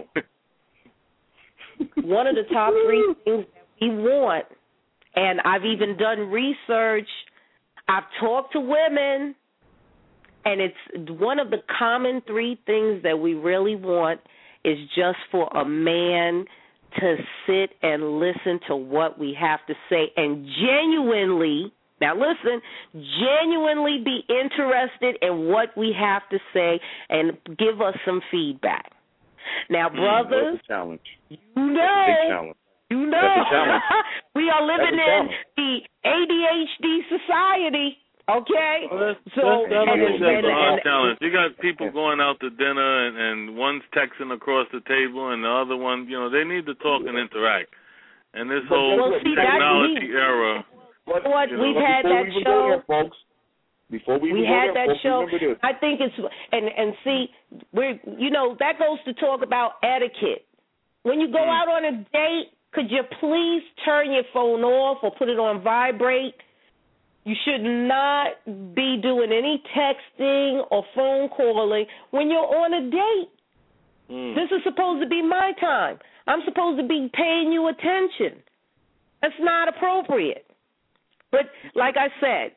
One of the top three things that we want, and I've even done research, I've talked to women, and it's one of the common three things that we really want is just for a man to sit and listen to what we have to say and genuinely, now listen, genuinely be interested in what we have to say and give us some feedback. Now, brothers, That's a challenge. you know, That's a big challenge. you know, we are living in challenge. the A D H D society. Okay, well, that's, so that's, that's, and, that's and, a hard and, challenge. You got people going out to dinner, and, and one's texting across the table, and the other one, you know, they need to talk and interact. And this But whole well, see, technology we, era. What you know, we've had that we show, there, folks. Before we, we there, had that folks, show. I think it's and and see, we're you know that goes to talk about etiquette. When you go mm. out on a date, could you please turn your phone off or put it on vibrate? You should not be doing any texting or phone calling when you're on a date. Mm. This is supposed to be my time. I'm supposed to be paying you attention. That's not appropriate. But like I said,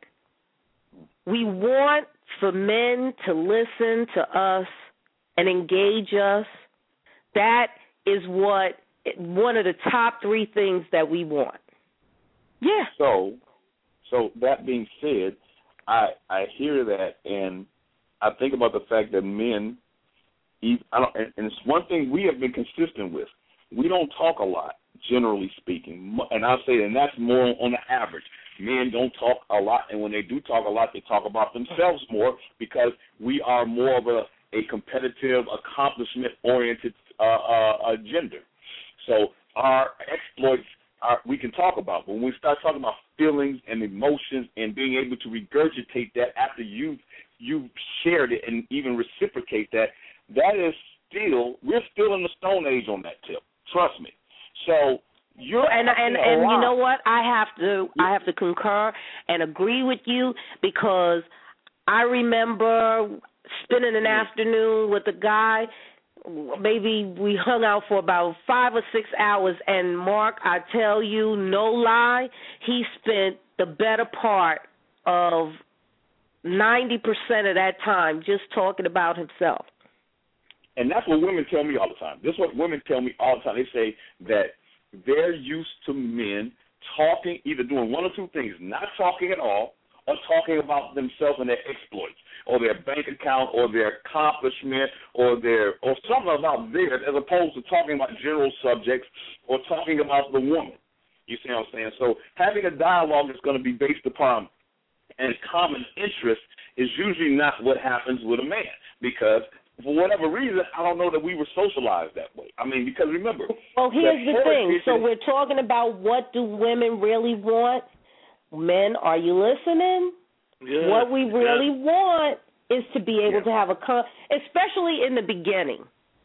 we want for men to listen to us and engage us. That is what one of the top three things that we want. Yeah. So, so that being said, I I hear that and I think about the fact that men, I don't, and it's one thing we have been consistent with. We don't talk a lot, generally speaking, and I'll say, and that's more on the average. Men don't talk a lot, and when they do talk a lot, they talk about themselves more because we are more of a, a competitive, accomplishment-oriented uh, uh, gender. So our exploits are, we can talk about, but when we start talking about feelings and emotions and being able to regurgitate that after you've, you've shared it and even reciprocate that, that is still, we're still in the Stone Age on that tip. Trust me. So you're and and and you know what? I have to I have to concur and agree with you because I remember spending an afternoon with a guy. Maybe we hung out for about five or six hours, and Mark, I tell you, no lie, he spent the better part of ninety percent of that time just talking about himself. And that's what women tell me all the time. This is what women tell me all the time. They say that they're used to men talking, either doing one or two things, not talking at all, or talking about themselves and their exploits, or their bank account, or their accomplishment, or their or something about theirs, as opposed to talking about general subjects or talking about the woman. You see what I'm saying? So having a dialogue that's going to be based upon and common interest is usually not what happens with a man because for whatever reason, I don't know that we were socialized that way. I mean, because remember. Well, here's the thing. So we're talking about what do women really want. Men, are you listening? Yeah, what we really yeah. want is to be able yeah. to have a con- especially in the beginning.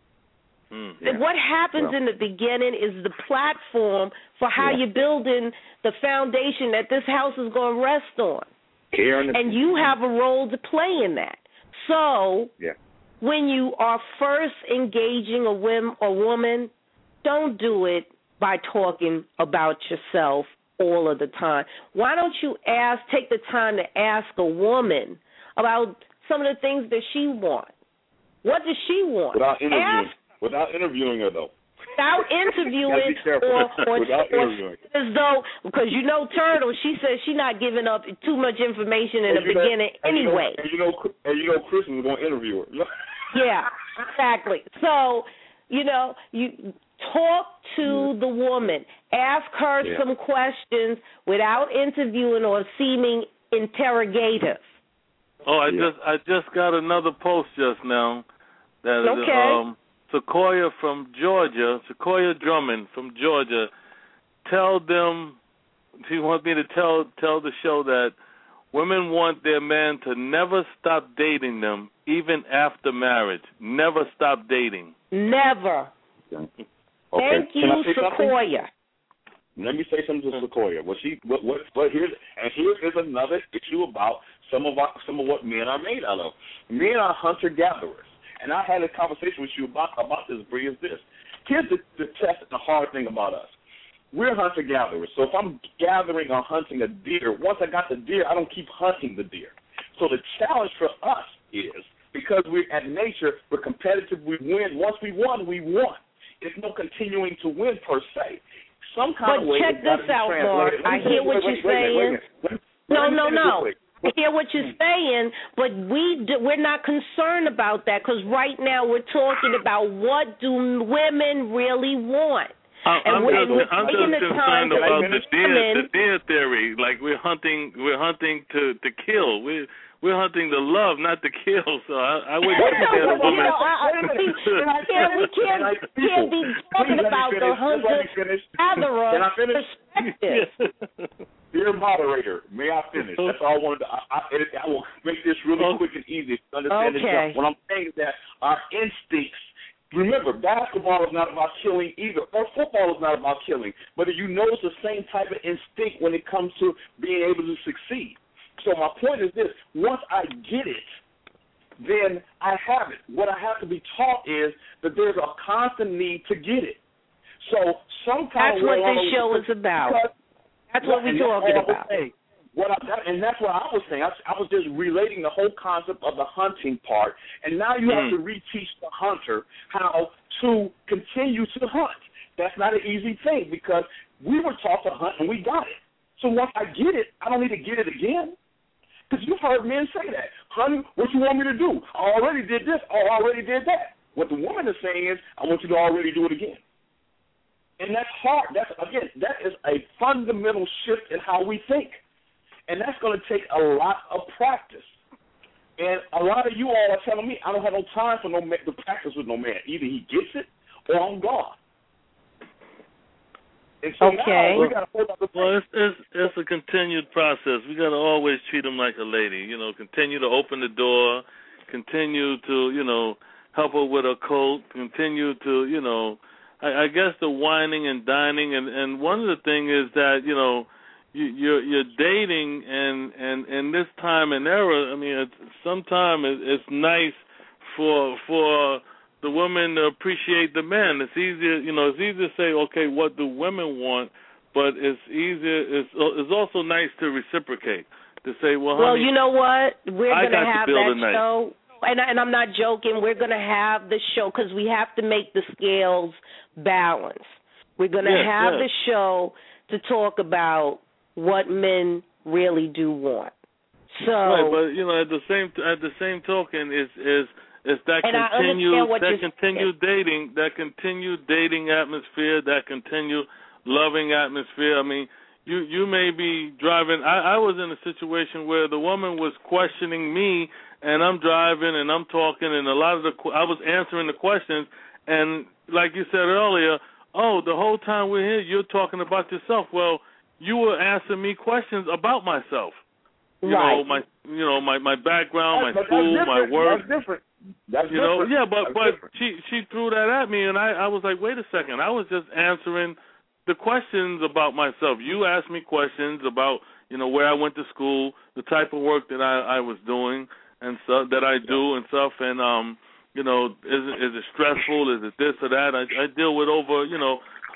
Mm, yeah. What happens well. in the beginning is the platform for how yeah. you're building the foundation that this house is going to rest on. Karen, and you have a role to play in that. So yeah. when you are first engaging a, whim, a woman, don't do it by talking about yourself all of the time. Why don't you ask, take the time to ask a woman about some of the things that she wants? What does she want? Without interviewing, ask, without interviewing her, though. Without interviewing, or, or, without or interviewing. as though, because you know Turtle, she says she's not giving up too much information in and the beginning know, anyway. And you know, and you know, and you know, Chris is going to interview her. Yeah, exactly. So, you know, you talk to the woman, ask her yeah. some questions without interviewing or seeming interrogative. Oh, I yeah. just I just got another post just now. That is, okay. um, Sequoia from Georgia, Sequoia Drummond from Georgia, tell them, she wants me to tell tell the show that women want their man to never stop dating them, even after marriage. Never stop dating. Never. Okay. Thank you, Sequoia. Let me say something to Sequoia. Well, she, what, what, what here's, and here is another issue about some of our, some of what men are made out of. Men are hunter gatherers. And I had a conversation with you about about this, Bree, is this. Here's the, the test and the hard thing about us. We're hunter-gatherers. So if I'm gathering or hunting a deer, once I got the deer, I don't keep hunting the deer. So the challenge for us is, because we're at nature, we're competitive, we win. Once we won, we won. It's no continuing to win per se. Some kind but of way. But check this out, Mark. I hear what you're saying. No, no, no. I hear what you're saying, but we do, we're not concerned about that because right now we're talking about what do women really want. I'm, and I'm we're, just, we're I'm taking just the concerned time about to the deer, women, the deer theory. Like we're hunting, we're hunting to, to kill. We're we're hunting to love, not to kill. So I, I wouldn't compare the woman. You know, I, I, we, can't, we can't, can't be talking about the hunter gatherer perspective. Dear moderator, may I finish? That's all I wanted to. I, I, I will make this really oh. quick and easy to understand okay. this. What I'm saying is that our instincts. Remember, basketball is not about killing either, or football is not about killing. But you notice the same type of instinct when it comes to being able to succeed. So my point is this: once I get it, then I have it. What I have to be taught is that there's a constant need to get it. So some kind That's of way. That's what this show is about. That's what we're talking about. What I, and that's what I was saying. I, I was just relating the whole concept of the hunting part, and now you mm. have to reteach the hunter how to continue to hunt. That's not an easy thing because we were taught to hunt and we got it. So once I get it, I don't need to get it again. Because you've heard men say that. Honey, what you want me to do? I already did this. I already did that. What the woman is saying is, I want you to already do it again. And that's hard. That's again, that is a fundamental shift in how we think. And that's going to take a lot of practice. And a lot of you all are telling me I don't have no time for no man, to practice with no man. Either he gets it or I'm gone. And so okay. now we got to hold up the Well, it's, it's, it's a continued process. We got to always treat him like a lady. You know, continue to open the door, continue to, you know, help her with her coat, continue to, you know, I, I guess the whining and dining, and, and one of the things is that, you know, you, you're you're dating, and, and, and this time and era, I mean, it's, sometimes it, it's nice for for the women to appreciate the men. It's easier, you know, it's easier to say, okay, what do women want, but it's easier, it's, it's also nice to reciprocate, to say, well, well, honey, you know what, we're going to have that show. And, and I'm not joking. We're going to have the show because we have to make the scales balance. We're going to yes, have yes. the show to talk about what men really do want. So, right, but you know, at the same at the same token, is is is that continued that continued dating, that continued dating atmosphere, that continued loving atmosphere. I mean, you you may be driving. I, I was in a situation where the woman was questioning me. And I'm driving and I'm talking, and a lot of the I was answering the questions, and like you said earlier, oh, the whole time we're here, you're talking about yourself. Well, you were asking me questions about myself. You right. know, my you know my, my background, my but school, my work. That's different. That's you know, different. yeah, but that's but different. she she threw that at me, and I I was like, wait a second, I was just answering the questions about myself. You asked me questions about you know where I went to school, the type of work that I I was doing. And so that I do and stuff, and um, you know, is it, is it stressful? Is it this or that? I, I deal with over, you know,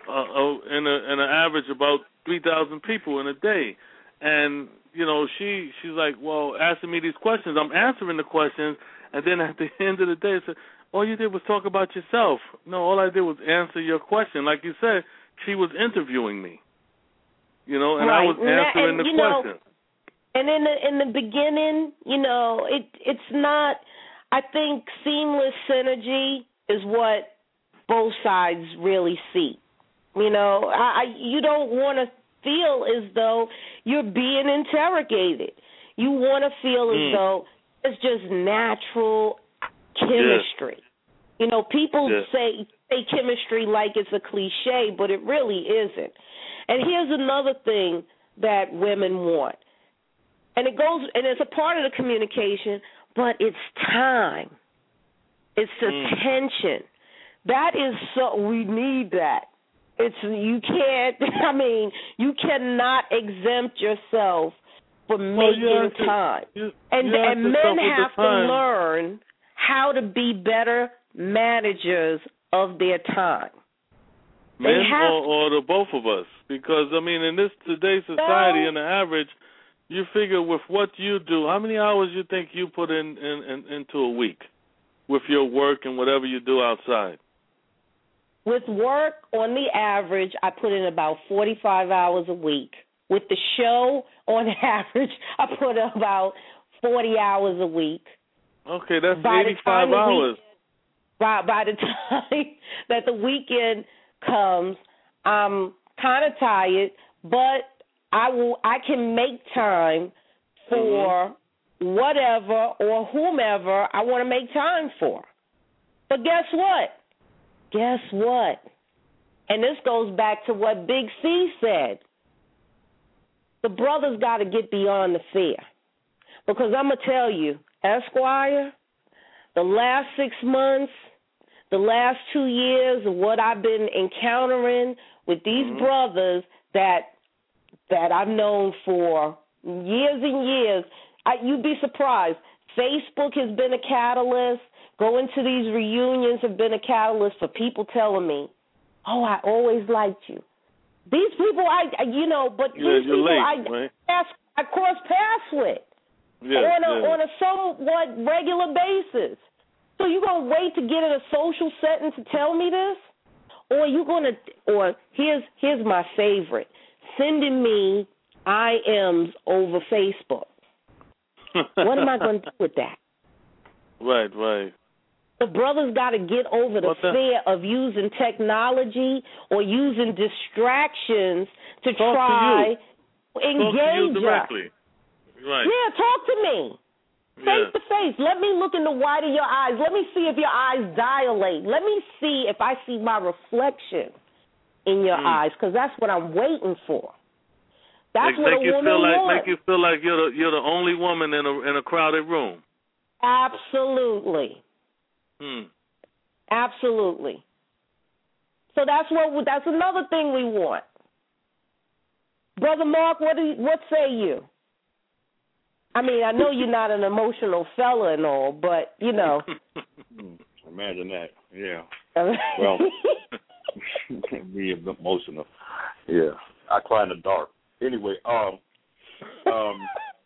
uh, in a in an average about three thousand people in a day, and you know she she's like, well, asking me these questions. I'm answering the questions, and then at the end of the day, I said, all you did was talk about yourself. No, all I did was answer your question. Like you said, she was interviewing me, you know, and right. I was answering and, the you question. Know, and in the in the beginning, you know, it it's not. I think seamless synergy is what both sides really see. You know, I, you don't want to feel as though you're being interrogated. You want to feel mm. as though it's just natural chemistry. Yeah. You know, people yeah. say say chemistry like it's a cliche, but it really isn't. And here's another thing that women want. And it goes, and it's a part of the communication, but it's time. It's attention. Mm. That is so, we need that. It's, you can't, I mean, you cannot exempt yourself from well, making to, time. You, and you and men have to time. learn how to be better managers of their time. Men or, or the both of us. Because, I mean, in this today's society, no. in the average, you figure with what you do, how many hours you think you put in, in, in into a week with your work and whatever you do outside? With work, on the average, I put in about forty-five hours a week. With the show, on average, I put in about forty hours a week. Okay, that's by eighty-five hours. Week, by, by the time that the weekend comes, I'm kind of tired, but I will. I can make time for mm-hmm. whatever or whomever I want to make time for. But guess what? Guess what? And this goes back to what Big C said. The brothers got to get beyond the fear. Because I'm going to tell you, Esquire, the last six months, the last two years of what I've been encountering with these mm-hmm. brothers that that I've known for years and years, I, you'd be surprised. Facebook has been a catalyst. Going to these reunions have been a catalyst for people telling me, oh, I always liked you. These people, I, you know, but yeah, these people late, I, right? pass, I cross paths with yeah, on, a, yeah. on a somewhat regular basis. So you going to wait to get in a social setting to tell me this? Or you going to, or here's here's my favorite, sending me I Ms over Facebook. What am I going to do with that? Right, right. The brothers got to get over the, the fear of using technology or using distractions to talk try to engage talk to you us. directly. Right. Yeah, talk to me. Yeah. Face to face. Let me look in the white of your eyes. Let me see if your eyes dilate. Let me see if I see my reflection in your mm. eyes, because that's what I'm waiting for. That's make, what make a woman you feel like, wants. Make you feel like you're the, you're the only woman in a in a crowded room. Absolutely. Hmm. Absolutely. So that's what that's another thing we want. Brother Mark, what do you, what say you? I mean, I know you're not an emotional fella and all, but you know. Imagine that. Yeah. Well, be emotional. Yeah. I cry in the dark. Anyway, um, um.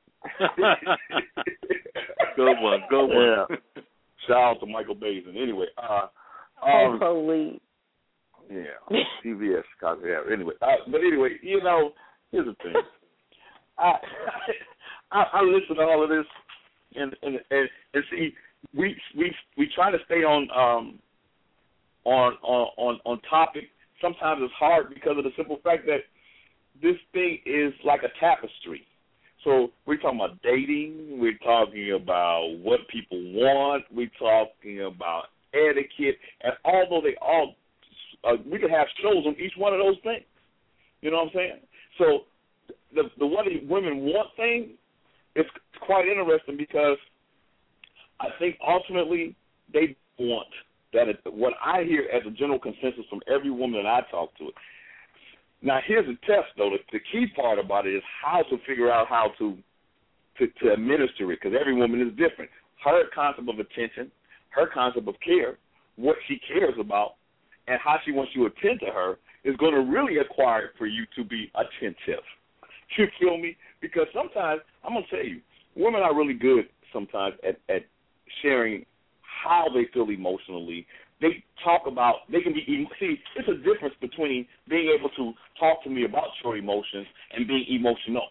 Good one. Good one. Yeah. Shout out to Michael Basin. Anyway, uh, um, holy. Yeah, T V S Chicago. Yeah. Anyway, uh, but anyway, you know, here's the thing. I, I I listen to all of this, and and and, and see, we we we try to stay on um on on on on topic. Sometimes it's hard because of the simple fact that this thing is like a tapestry. So we're talking about dating, we're talking about what people want, we're talking about etiquette, and although they all, uh, we could have shows on each one of those things. You know what I'm saying? So the the what women want thing is quite interesting because I think ultimately they want that. It, what I hear as a general consensus from every woman that I talk to. Now, here's the test, though. The, the key part about it is how to figure out how to to, to administer it, because every woman is different. Her concept of attention, her concept of care, what she cares about, and how she wants you to attend to her is going to really require for you to be attentive. You feel me? Because sometimes, I'm going to tell you, women are really good sometimes at, at sharing how they feel emotionally. They talk about, they can be, see, it's a difference between being able to talk to me about your emotions and being emotional.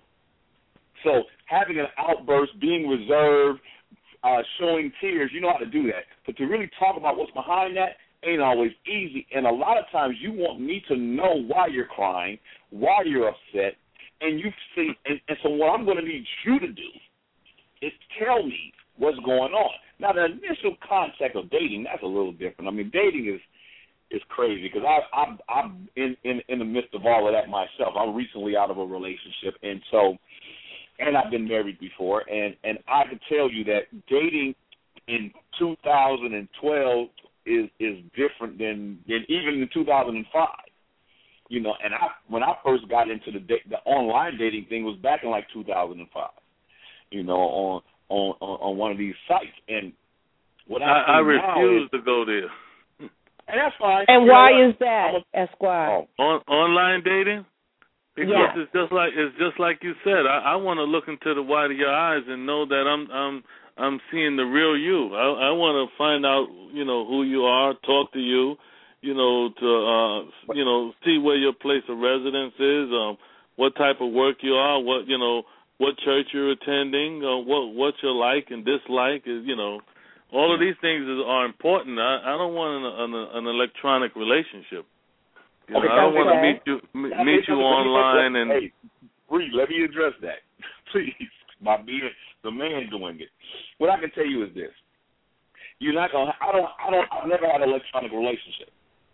So having an outburst, being reserved, uh, showing tears, you know how to do that. But to really talk about what's behind that ain't always easy. And a lot of times you want me to know why you're crying, why you're upset, and you see, and, and so what I'm going to need you to do is tell me what's going on. Now, the initial contact of dating, that's a little different. I mean, dating is is crazy because I, I'm, I'm in, in, in the midst of all of that myself. I'm recently out of a relationship, and so, and I've been married before, and, and I can tell you that dating in two thousand twelve is is different than, than even in two thousand five. You know, and I when I first got into the the online dating thing was back in like two thousand five. You know, on on on one of these sites, and what I, I, I refuse is, to go there. And that's fine. And you why know is that, Esquire? Oh. On, online dating? Because yeah. it's just like it's just like you said. I, I want to look into the white of your eyes and know that I'm I'm I'm seeing the real you. I, I want to find out, you know, who you are, talk to you. You know, to uh, you know, see where your place of residence is, um, what type of work you are, what you know, what church you're attending, uh, what what you like and dislike is, you know, all of these things is, are important. I, I don't want an, an, an electronic relationship. You okay, know, I don't want to okay. meet you meet you online and. Hey, Bree, let me address that, please. By being the man doing it, what I can tell you is this: you're not gonna. I don't. I don't. I've never had an electronic relationship.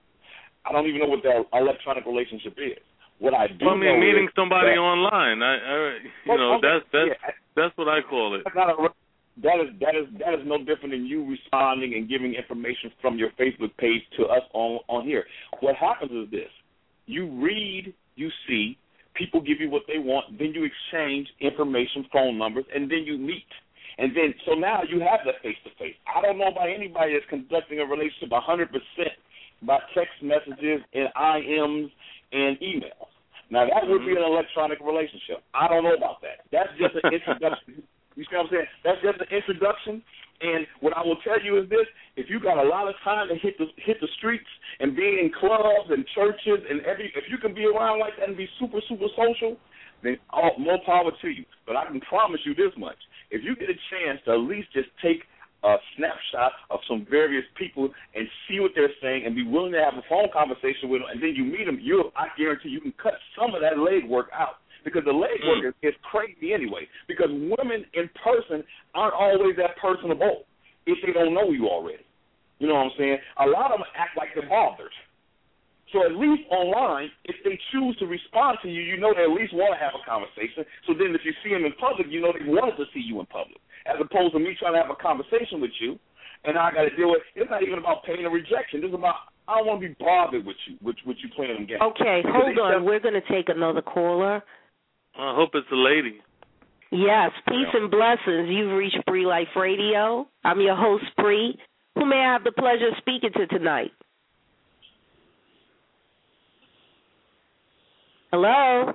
I don't even know what that electronic relationship is. What I do well, I mean, know meeting is somebody that, online. I, I you know, okay, that's that's yeah. that's what I call it. That's not a, that is that is that is no different than you responding and giving information from your Facebook page to us on on here. What happens is this: you read, you see, people give you what they want, then you exchange information, phone numbers, and then you meet. And then so now you have that face to face. I don't know about anybody that's conducting a relationship one hundred percent by text messages and I Ms and emails. Now, that would be an electronic relationship. I don't know about that. That's just an introduction. You see what I'm saying? That's just an introduction. And what I will tell you is this: if you got a lot of time to hit the hit the streets and be in clubs and churches and every, if you can be around like that and be super, super social, then all, more power to you. But I can promise you this much: if you get a chance to at least just take a snapshot of some various people and see what they're saying and be willing to have a phone conversation with them, and then you meet them, you I guarantee you can cut some of that legwork out, because the legwork mm. is, is crazy anyway, because women in person aren't always that personable if they don't know you already. You know what I'm saying? A lot of them act like they're bothered. So at least online, if they choose to respond to you, you know they at least want to have a conversation. So then if you see them in public, you know they wanted to see you in public, as opposed to me trying to have a conversation with you, and I got to deal with, it's not even about pain or rejection. It's about, I don't want to be bothered with you, with, with you playing them games. Okay, because hold on. We're going to take another caller. I hope it's a lady. Yes, peace yeah. and blessings. You've reached Bree Life Radio. I'm your host, Bree. Who may I have the pleasure of speaking to tonight? Hello?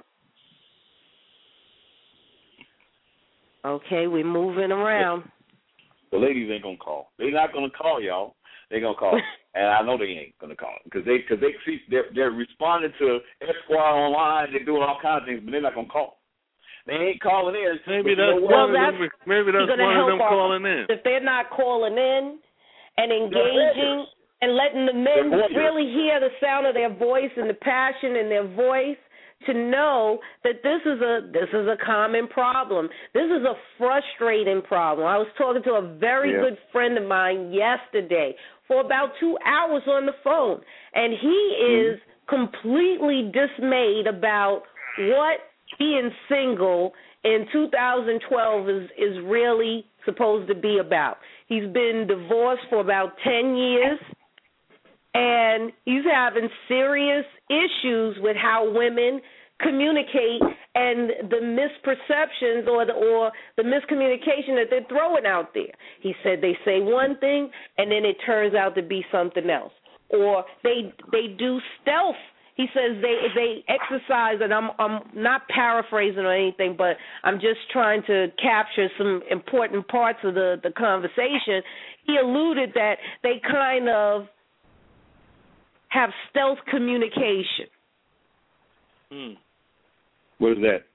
Okay, we're moving around. The ladies ain't going to call. They're not going to call, y'all. They're going to call. And I know they ain't going to call because they, cause they see, they're, they're responding to Esquire online. They're doing all kinds of things, but they're not going to call. They ain't calling in. Maybe that's well, one that's, of them, maybe that's one of them calling in. If they're not calling in and engaging and letting the men really hear the sound of their voice and the passion in their voice, to know that this is a this is a common problem. This is a frustrating problem. I was talking to a very yeah. good friend of mine yesterday for about two hours on the phone, and he is mm-hmm. completely dismayed about what being single in two thousand twelve is, is really supposed to be about. He's been divorced for about ten years, and he's having serious issues with how women communicate and the misperceptions or the or the miscommunication that they're throwing out there. He said they say one thing and then it turns out to be something else, or they they do stealth he says they they exercise, and I'm I'm not paraphrasing or anything, but I'm just trying to capture some important parts of the, the conversation. He alluded that they kind of have stealth communication. Hmm. What is that?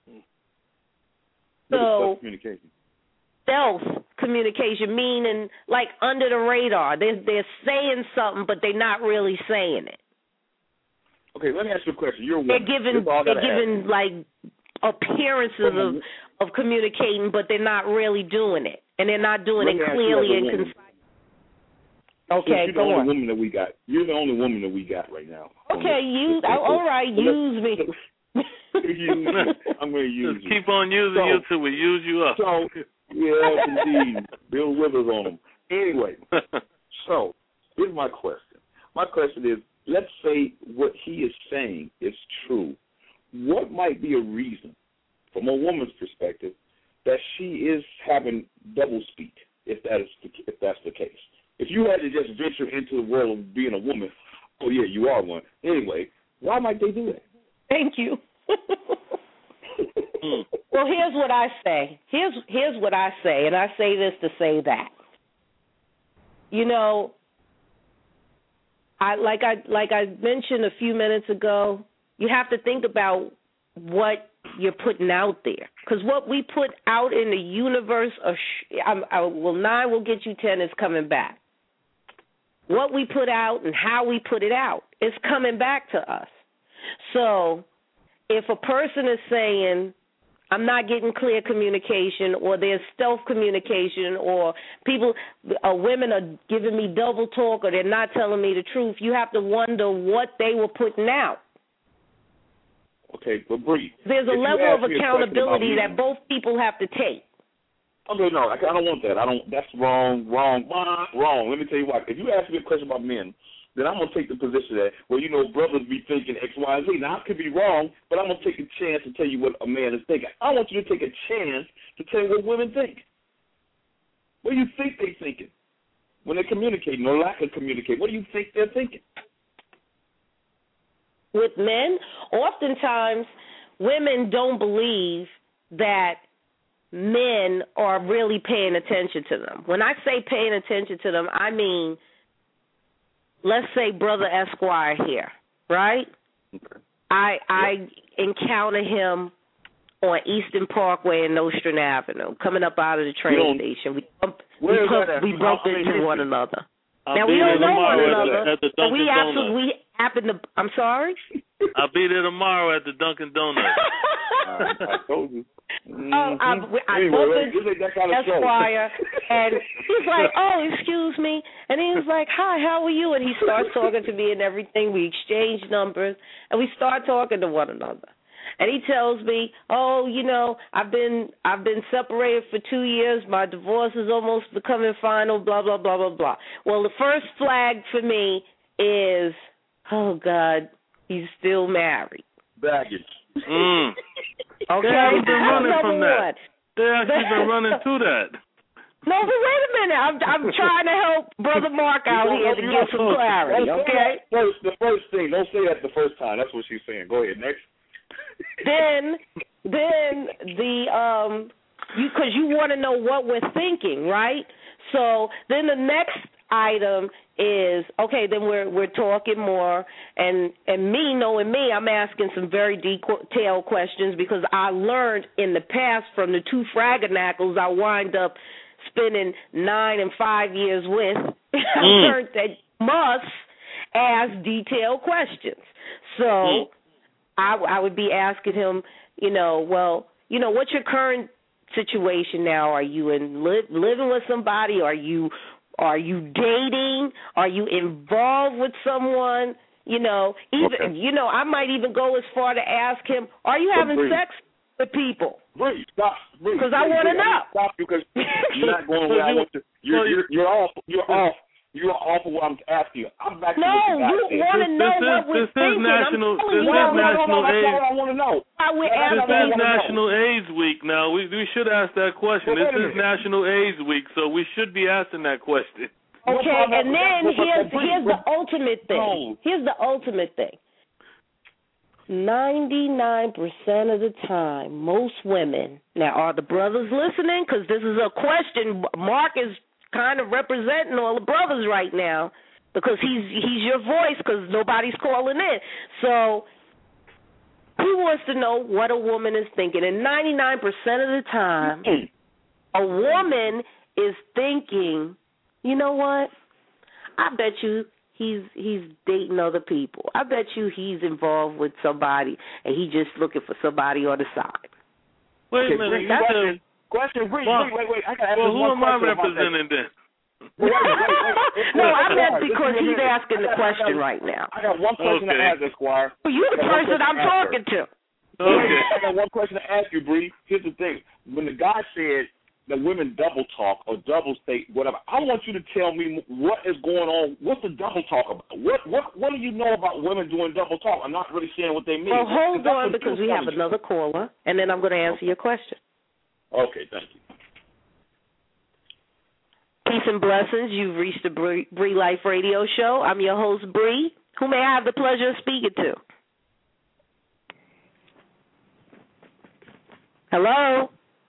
So, stealth communication? Stealth communication, meaning like under the radar. They're, they're saying something, but they're not really saying it. Okay, let me ask you a question. You're a they're woman. giving they're giving like appearances of, of communicating, but they're not really doing it, and they're not doing let it clearly and concise. Okay, you're go the only on. woman that we got. You're the only woman that we got right now. Okay, use all right. Use me. I'm going to use Just you. Keep on using so, you till we use you up. So, yes, indeed. Bill Withers on them. Anyway, so here's my question. My question is, let's say what he is saying is true. What might be a reason, from a woman's perspective, that she is having double speak, if that is the, if that's the case? If you had to just venture into the world of being a woman, oh, yeah, you are one. Anyway, why might they do that? Thank you. Well, here's what I say. Here's here's what I say, and I say this to say that. You know, I like I like I mentioned a few minutes ago, you have to think about what you're putting out there, because what we put out in the universe of sh- I, I will nine will get you ten is coming back. What we put out and how we put it out is coming back to us. So if a person is saying, I'm not getting clear communication, or there's stealth communication, or people, uh, women are giving me double talk, or they're not telling me the truth, you have to wonder what they were putting out. Okay, but Bree, there's a level of accountability that both people have to take. Okay, no, I don't want that. I don't. That's wrong, wrong, wrong. Let me tell you why. If you ask me a question about men, then I'm going to take the position that, well, you know, brothers be thinking X, Y, and Z. Now, I could be wrong, but I'm going to take a chance to tell you what a man is thinking. I want you to take a chance to tell you what women think. What do you think they're thinking when they're communicating or lack of communicating? What do you think they're thinking? With men, oftentimes women don't believe that men are really paying attention to them. When I say paying attention to them, I mean, let's say Brother Esquire here, right? Okay. I I encounter him on Eastern Parkway and Nostrand Avenue, coming up out of the train station. We bump, we, bump, we bump into one another. I'll now we don't know one another, at the, at the but we absolutely happen to. I'm sorry. I'll be there tomorrow at the Dunkin' Donuts. uh, I told you. Mm-hmm. Oh, I, I anyway, bumped into Esquire, and he's like, "Oh, excuse me," and he was like, "Hi, how are you?" And he starts talking to me and everything. We exchange numbers, and we start talking to one another. And he tells me, "Oh, you know, I've been I've been separated for two years. My divorce is almost becoming final. Blah blah blah blah blah." Well, the first flag for me is, oh God, he's still married. Baggage. Mm. Okay, they haven't been running from that. One. They actually been running to that. No, but wait a minute. I'm I'm trying to help Brother Mark out here to get some clarity. Okay. First, the first thing. Don't say that the first time. That's what she's saying. Go ahead. Next. Then, then the um, you because you want to know what we're thinking, right? So then the next item is, okay, then we're we're talking more, and and me knowing me, I'm asking some very detailed questions because I learned in the past from the two fraggernacles I wind up spending nine and five years with. I Mm. learned that you must ask detailed questions. So Mm. I, I would be asking him, you know, well, you know, what's your current situation now? Are you in li- living with somebody? Are you Are you dating? Are you involved with someone? You know, even Okay. you know, I might even go as far to ask him, are you having Bree. sex with people? Bree, stop. Because I want to know. Stop you because you're not going where I want to. You're, you're, you're off. You're off. You're off of what I'm asking you. I'm back to no, what you want to know this what is, we're this thinking. Is national, I'm this you is what national That's AIDS. all I want to know. Why we're This asking is you. National AIDS Week now. We we should ask that question. Well, this is National AIDS Week, so we should be asking that question. Okay, and then here's here's the ultimate thing. No. Here's the ultimate thing. ninety-nine percent of the time, most women, now are the brothers listening? Because this is a question. Mark is kind of representing all the brothers right now because he's he's your voice because nobody's calling in. So he wants to know what a woman is thinking. And ninety-nine percent of the time, a woman is thinking, you know what? I bet you he's he's dating other people. I bet you he's involved with somebody and he's just looking for somebody on the side. Wait okay, a minute. Bree, question, question, Bree, well, wait, wait, wait. I got to ask well, you who one am I question representing then? Wait, wait, wait. No, I meant Esquire, because he's minute. asking the got, question got, right now. I got one question okay. to ask, Esquire. Well, you're the person I'm talking to. Okay. I got one question to ask you, Bree. Here's the thing. When the guy said that women double talk or double state whatever, I want you to tell me what is going on. What's the double talk about? What what what do you know about women doing double talk? I'm not really saying what they mean. Well, hold on because we have you. another caller, and then I'm going to answer okay. your question. Okay, thank you. Peace and blessings. You've reached the Bree, Bree Life Radio Show. I'm your host, Bree. Who may I have the pleasure of speaking to? Hello?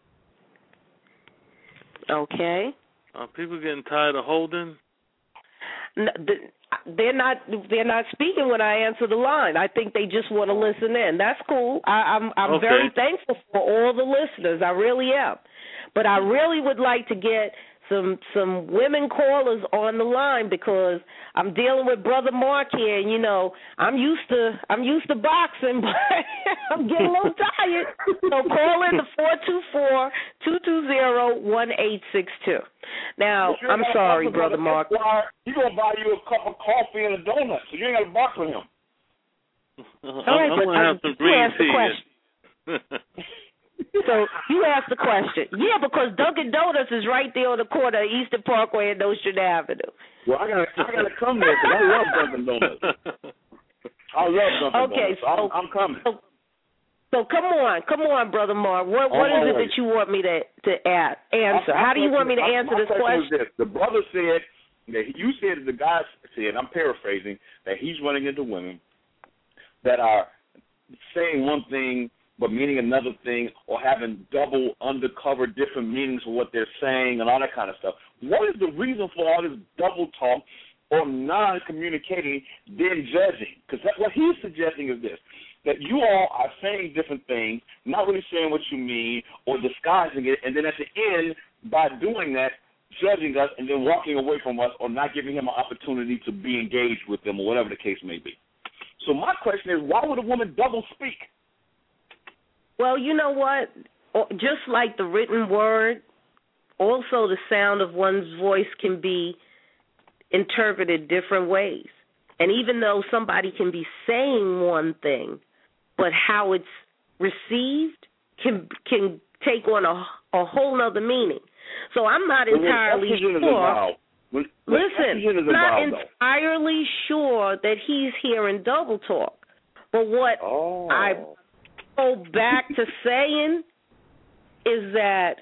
Okay. Are people getting tired of holding? No, they're not. They're not speaking when I answer the line. I think they just want to listen in. That's cool. I, I'm. I'm okay. very thankful for all the listeners. I really am. But I really would like to get some some women callers on the line because I'm dealing with Brother Mark here, and you know I'm used to I'm used to boxing, but I'm getting a little tired. So call in the four two four, two two zero, one eight six two. Now sure I'm sorry, Brother Mark. He's gonna buy you a cup of coffee and a donut, so you ain't got to box with him. All right, I'm but gonna have some green tea. So you asked the question. Yeah, because Dunkin' Donuts is right there on the corner of Eastern Parkway and Nostrand Avenue. Well, I gotta, I gotta come there because I love Dunkin' Donuts. I love Dunkin' okay, Donuts. So, I'm, I'm coming. So, so come on, come on, Brother Mark. What what oh, is it wait. that you want me to to add, answer? My, How do you want me to my, answer my this question? question? Is this. The brother said that you said that the guy said, I'm paraphrasing, that he's running into women that are saying one thing but meaning another thing, or having double, undercover, different meanings for what they're saying and all that kind of stuff. What is the reason for all this double talk or non-communicating, then judging? Because what he's suggesting is this, that you all are saying different things, not really saying what you mean, or disguising it, and then at the end, by doing that, judging us and then walking away from us or not giving him an opportunity to be engaged with them or whatever the case may be. So my question is, why would a woman double speak? Well, you know what? Just like the written word, also the sound of one's voice can be interpreted different ways. And even though somebody can be saying one thing, but how it's received can can take on a, a whole other meaning. So I'm not entirely sure. When, listen, I'm not entirely sure that he's hearing double talk. But what oh. I go back to saying is that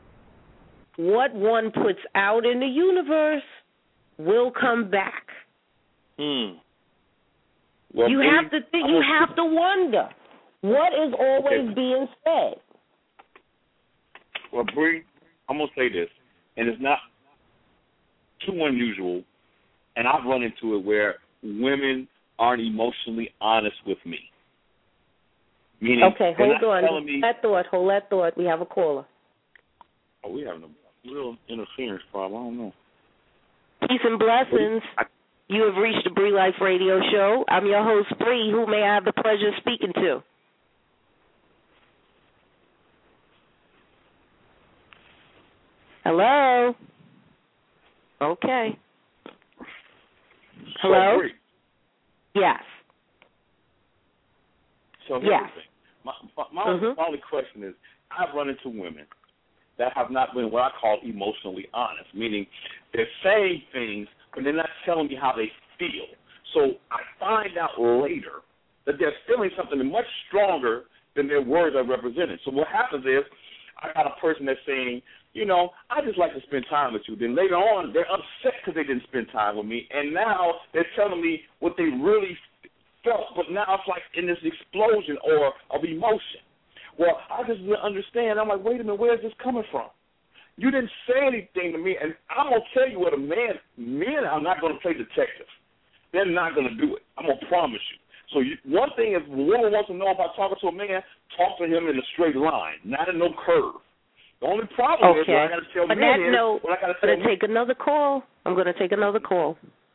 what one puts out in the universe will come back. Hmm. Well, you Bree, have to think. You have to wonder what is always okay. being said. Well, Bree, I'm gonna say this, and it's not too unusual, and I've run into it where women aren't emotionally honest with me. Meaning, okay, hold on. Hold me, that thought. Hold that thought. We have a caller. Oh, we have a real interference problem. I don't know. Peace and blessings. I, you have reached the Bree Life Radio Show. I'm your host, Bree. Who may I have the pleasure of speaking to? Hello? Okay. Hello? So, Bree, yes. So here's yes. the thing. My, my, my, mm-hmm. my only question is, I've run into women that have not been what I call emotionally honest, meaning they're saying things, but they're not telling me how they feel. So I find out later that they're feeling something much stronger than their words are represented. So what happens is, I got a person that's saying, you know, I just like to spend time with you. Then later on, they're upset because they didn't spend time with me, and now they're telling me what they really felt, but now it's like in this explosion or of emotion. Well, I just didn't understand. I'm like, wait a minute, where is this coming from? You didn't say anything to me, and I'm going to tell you what a man, men are not going to play detective. They're not going to do it. I'm going to promise you. So you, one thing is, when a woman wants to know about talking to a man, talk to him in a straight line, not in no curve. The only problem okay. is what I got to tell On men that is, note, what I got to I'm tell going to take another call. I'm going to take another call.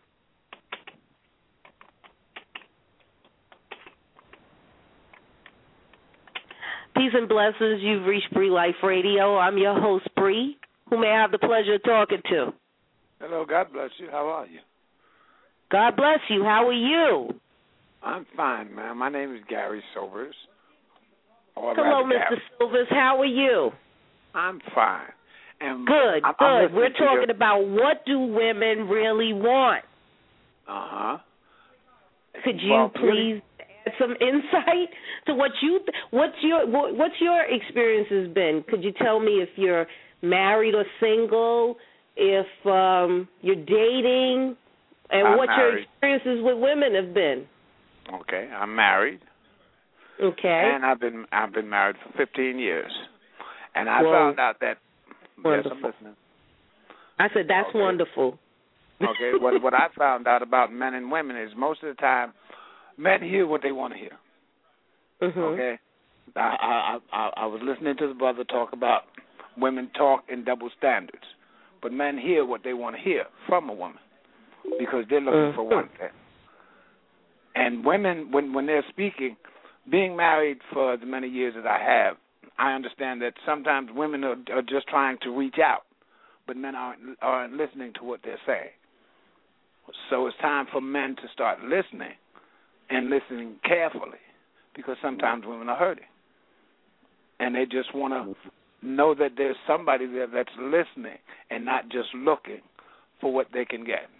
Peace and blessings. You've reached Bree Life Radio. I'm your host, Bree, who may I have the pleasure of talking to. Hello. God bless you. How are you? God bless you. How are you? I'm fine, ma'am. My name is Gary Silvers. Hello, Mister Silvers. How are you? I'm fine. And good, I'm, good. I'm We're talking your... about what do women really want. Uh-huh. Could you well, please really? add some insight to what you what's your what's your experiences been? Could you tell me if you're married or single, if um, you're dating, and I'm what married. your experiences with women have been? Okay, I'm married. Okay. And I've been I've been married for fifteen years, and I well, found out that wonderful. Yes, I'm listening. I said that's okay. wonderful. Okay, what what I found out about men and women is most of the time, men hear what they want to hear. Mm-hmm. Okay, I, I I I was listening to the brother talk about women talk in double standards, but men hear what they want to hear from a woman because they're looking mm-hmm. for one thing. And women, when when they're speaking, being married for the many years that I have, I understand that sometimes women are, are just trying to reach out, but men aren't, aren't listening to what they're saying. So it's time for men to start listening and listening carefully, because sometimes women are hurting. And they just want to know that there's somebody there that's listening and not just looking for what they can get.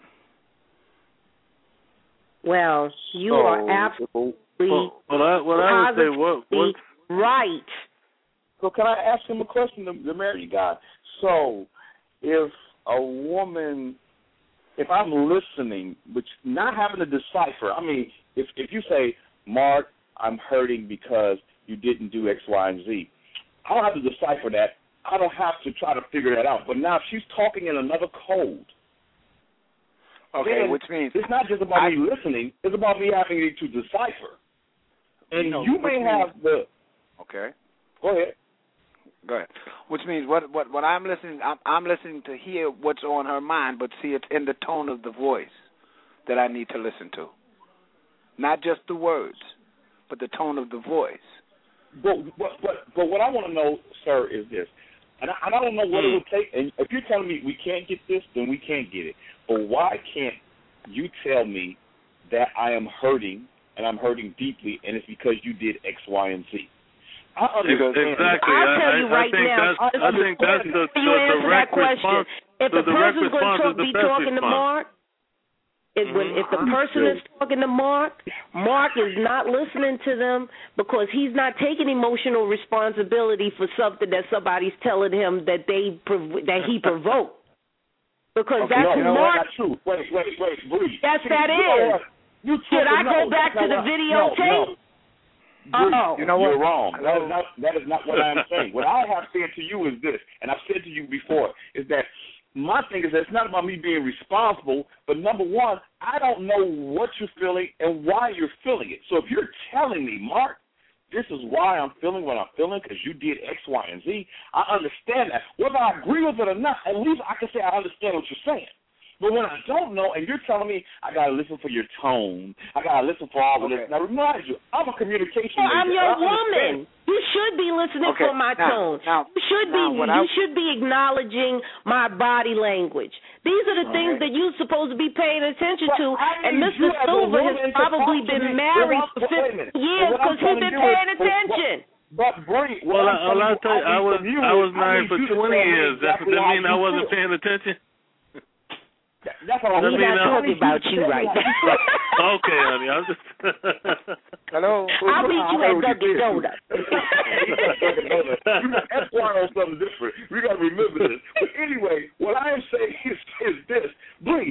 Well, you so, are absolutely well, well, I, well, I would say what, what right. So can I ask him a question, the, the married guy? So if a woman, if I'm listening, but not having to decipher, I mean, if if you say, Mark, I'm hurting because you didn't do X, Y, and Z, I don't have to decipher that. I don't have to try to figure that out. But now if she's talking in another code, okay, which means it's not just about I, me listening, it's about me having to decipher. And you, know, you may have the... Okay. Go ahead. Go ahead. Which means what what what I'm listening I'm, I'm listening to hear what's on her mind, but see it's in the tone of the voice that I need to listen to. Not just the words, but the tone of the voice. But but but, but what I want to know, sir, is this. And I, and I don't know what mm. it would take. And if you're telling me we can't get this, then we can't get it. But why can't you tell me that I am hurting and I'm hurting deeply, and it's because you did X, Y, and Z? I understand. Exactly. I'll tell I, you I right think now. That's, I, I think that's the, the you answer direct that question. response. If the, the person's going to talk, be talking response. to Mark, if, mm-hmm. when, if the person is talking to Mark, Mark is not listening to them because he's not taking emotional responsibility for something that somebody's telling him that they that he provoked. Because okay, that's no, who no, Mark. That's true. Wait, wait, wait, breathe. Yes, See, that you is. You Should I go no, back to the videotape? No, no. Oh, you know You're what? wrong. That is not that is not what I am saying. What I have said to you is this, and I've said to you before, is that my thing is that it's not about me being responsible, but number one, I don't know what you're feeling and why you're feeling it. So if you're telling me, Mark, this is why I'm feeling what I'm feeling because you did X, Y, and Z, I understand that. Whether I agree with it or not, at least I can say I understand what you're saying. But when I don't know, and you're telling me I got to listen for your tone, I got to listen for all of okay. this. Now, remind you, I'm a communication well, major. I'm your woman. You should be listening okay. for my now, tone. Now, you should now, be. You I, I, should be acknowledging my body language. These are the right. things that you're supposed to be paying attention but to. And Mister Silver has probably been married for fifty years because he's been paying is, attention. But, but Bree, well, I, well, I'll tell you, I was you, I was married for twenty years. Exactly Does that mean I wasn't feel. paying attention? That's all We're not talking about you right now. Okay, honey. I'm just. Hello. I'll meet you at Dunkin' Donuts. That's why on something different. We got to remember this. But anyway, what I am saying is, is this. Bree, I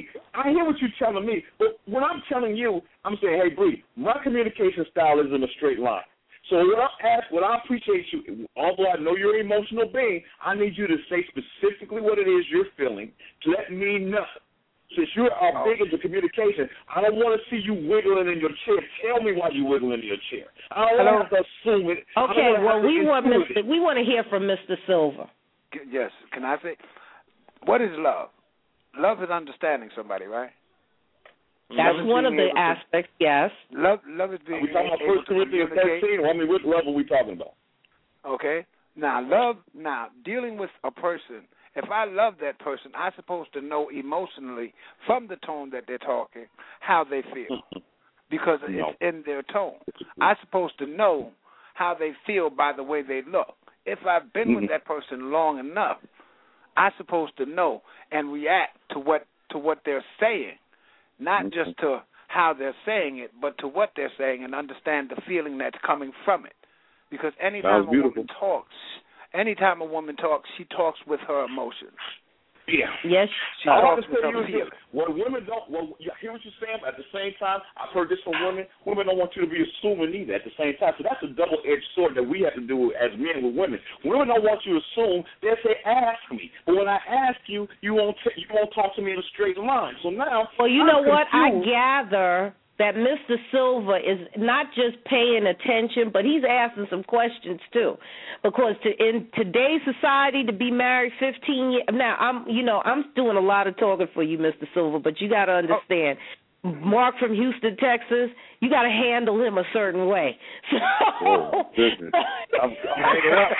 I hear what you're telling me, but when I'm telling you, I'm saying, hey, Bree, my communication style isn't a straight line. So what I ask, what I appreciate you, although I know you're an emotional being, I need you to say specifically what it is you're feeling to let me know. Since you are big into communication, I don't want to see you wiggling in your chair. Tell me why you wiggling in your chair. I don't want to assume it. Okay, well, we want Mister We want to hear from Mister Silver. Yes, can I say, what is love? Love is understanding somebody, right? That's one of the aspects, to, yes. Love, love is being. Are we talking about First Corinthians thirteen, or I mean, what love are we talking about? Okay. Now, love. Now, dealing with a person. If I love that person, I'm supposed to know emotionally from the tone that they're talking how they feel, because no. it's in their tone. I'm supposed to know how they feel by the way they look. If I've been mm-hmm. with that person long enough, I'm supposed to know and react to what to what they're saying. Not just to how they're saying it, but to what they're saying, and understand the feeling that's coming from it. Because anytime a woman talks, anytime a woman talks, she talks with her emotions. Yeah. Yes. She talks with her feelings. Well, women don't. Well, you hear what you're saying? But at the same time, I've heard this from women. Women don't want you to be assuming either. At the same time, so that's a double-edged sword that we have to do as men with women. Women don't want you to assume. They say, "Ask me," but when I ask you, you won't. T- you won't talk to me in a straight line. So now, well, you know I'm what? confused. I gather that Mister Silver is not just paying attention, but he's asking some questions too. Because to, in today's society, to be married fifteen years, now I'm, you know, I'm doing a lot of talking for you, Mister Silver, but you got to understand, oh. Mark from Houston, Texas, you got to handle him a certain way. So, oh, goodness. I'm, I'm hanging up.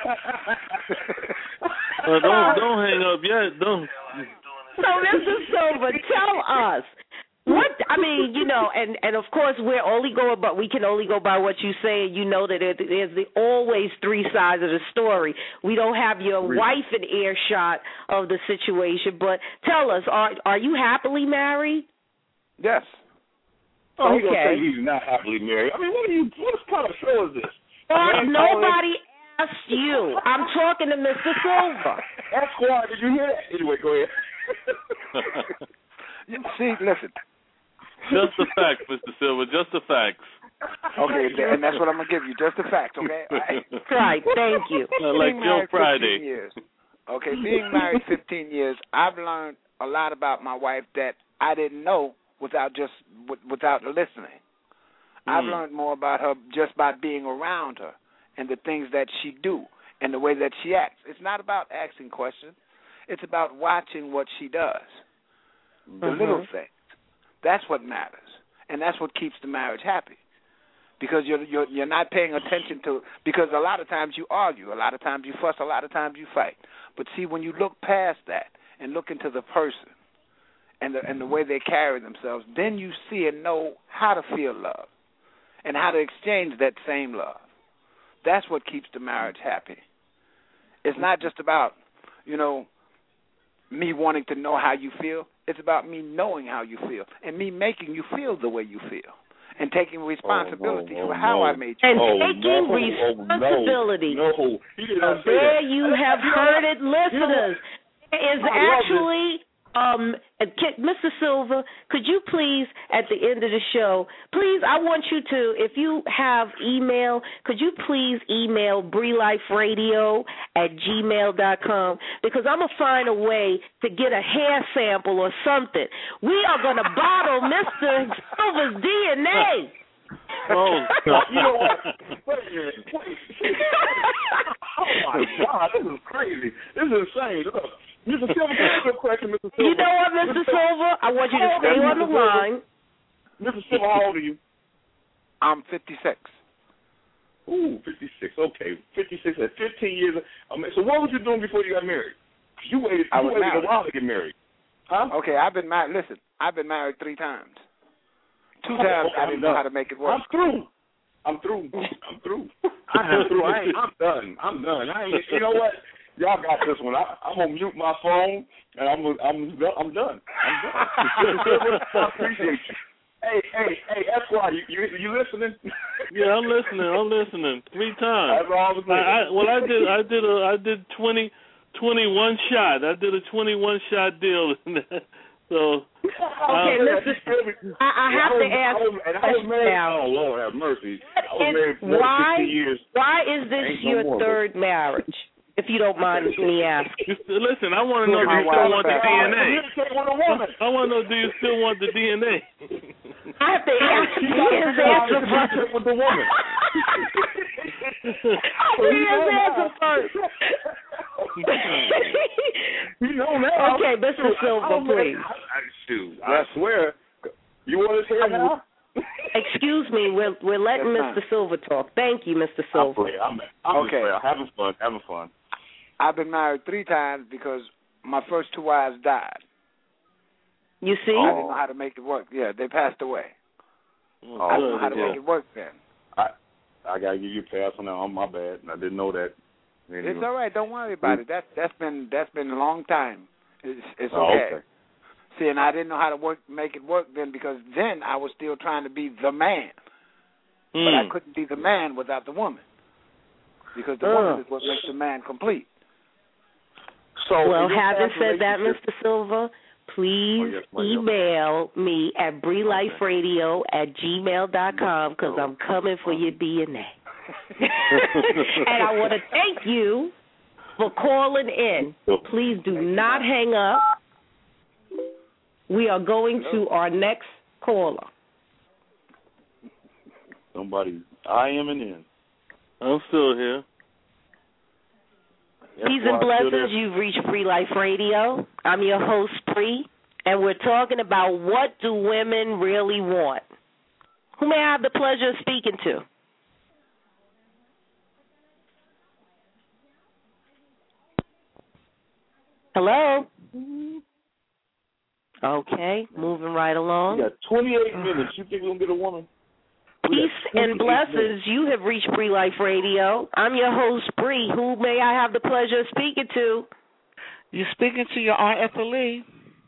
well, don't don't hang up yet. Don't. So, Mister Silver, tell us. What I mean, you know, and, and of course we're only going, but we can only go by what you say. And you know that it, there's the always three sides of the story. We don't have your really? wife in earshot of the situation, but tell us, are are you happily married? Yes. Oh, okay. He's gonna say he's not happily married. I mean, what are you? What kind of show is this? Well, nobody asked you. I'm talking to Mister Silver. That's why. Did you hear that? Anyway, go ahead. See, listen. Just the facts, Mister Silver, just the facts. Okay, and that's what I'm going to give you, just the facts, okay? Right, thank you. Like Joe Friday. Years, okay, being married fifteen years, I've learned a lot about my wife that I didn't know without just without listening. Mm. I've learned more about her just by being around her and the things that she do and the way that she acts. It's not about asking questions. It's about watching what she does, the mm-hmm. little things. That's what matters, and that's what keeps the marriage happy, because you're you're you're not paying attention to. Because a lot of times you argue, a lot of times you fuss, a lot of times you fight. But see, when you look past that and look into the person and the and the way they carry themselves, then you see and know how to feel love and how to exchange that same love. That's what keeps the marriage happy. It's not just about, you know, me wanting to know how you feel. It's about me knowing how you feel and me making you feel the way you feel and taking responsibility oh, no, for how no. I made you and feel. And taking oh, responsibility. No, no. So there you have heard it, listeners. There is actually... Um, Mister Silver, could you please, at the end of the show, please, I want you to, if you have email, could you please email Bree Life Radio at gmail dot com, because I'm going to find a way to get a hair sample or something. We are going to bottle Mister Silver's D N A. Oh, you know what? Wait a minute. Wait. Oh, my God. This is crazy. This is insane. Look. Mister Silver, can I ask a question, Mister Silver? You know what, Mister Silver? I want you to stay on the line. Mister Silver, how old are you? I'm fifty-six. Ooh, fifty-six. Okay, fifty-six at fifteen years. Um, so what was you doing before you got married? You waited. I you was waited married. a while to get married. Huh? Okay, I've been married. Listen, I've been married three times. Two times okay, I didn't know how to make it work. I'm through. I'm through. I'm through. I'm through. I ain't, I'm done. I'm done. I ain't. You know what? Y'all got this one. I, I'm gonna mute my phone, and I'm I'm I'm done. I'm done. I appreciate you. Hey, hey, hey, that's why you you, you listening? Yeah, I'm listening. I'm listening. Three times. That's all I, I, I well, I did. I did a. I did twenty, twenty-one shot. I did a twenty-one shot deal. So, okay, um, Mister I, I have I was, to ask. I was, and I was married. Now, Oh Lord, have mercy. I was married for more why, than sixty years. Why is this Ain't your no more, third but. marriage? If you don't mind me asking. Listen, I want to know, do you still want the D N A? I want to know, do you still want the D N A? I have to ask his answer first. With the woman. His answer first. You know now. Okay, Mister Silver, please. I, I, shoot, I swear. You want his hair now? Excuse me, we're we're letting That's Mister Silver talk. Thank you, Mister I'm, Silver. I'm, I'm Okay. just having fun, having fun. I've been married three times because my first two wives died. You see? I didn't know how to make it work. Yeah, they passed away. Oh, I didn't know how to yeah. make it work then. I I gotta give you a pass on that. On my bad. I didn't know that. Anyway. It's all right. Don't worry about it. That's that's been that's been a long time. It's it's Oh, okay. okay. See, and I didn't know how to work make it work then because then I was still trying to be the man, Mm. but I couldn't be the man without the woman because the Uh. woman is what makes the man complete. So, Well, in your having past said that, relationship- Mister Silver, please Oh, yes, my dear. email me at bree life radio at gmail dot com because I'm coming for your D N A. And I want to thank you for calling in. Please do not hang up. We are going to our next caller. Somebody, I am an in. I'm still here. Peace and blessings. You've reached Free Life Radio. I'm your host, Bree, and we're talking about what do women really want. Who may I have the pleasure of speaking to? Hello? Okay, moving right along. We got twenty-eight minutes. You think we're going to get a woman? Peace and blessings. You have reached Bree Life Radio. I'm your host, Bree. Who may I have the pleasure of speaking to? You're speaking to your Aunt Ethel Lee.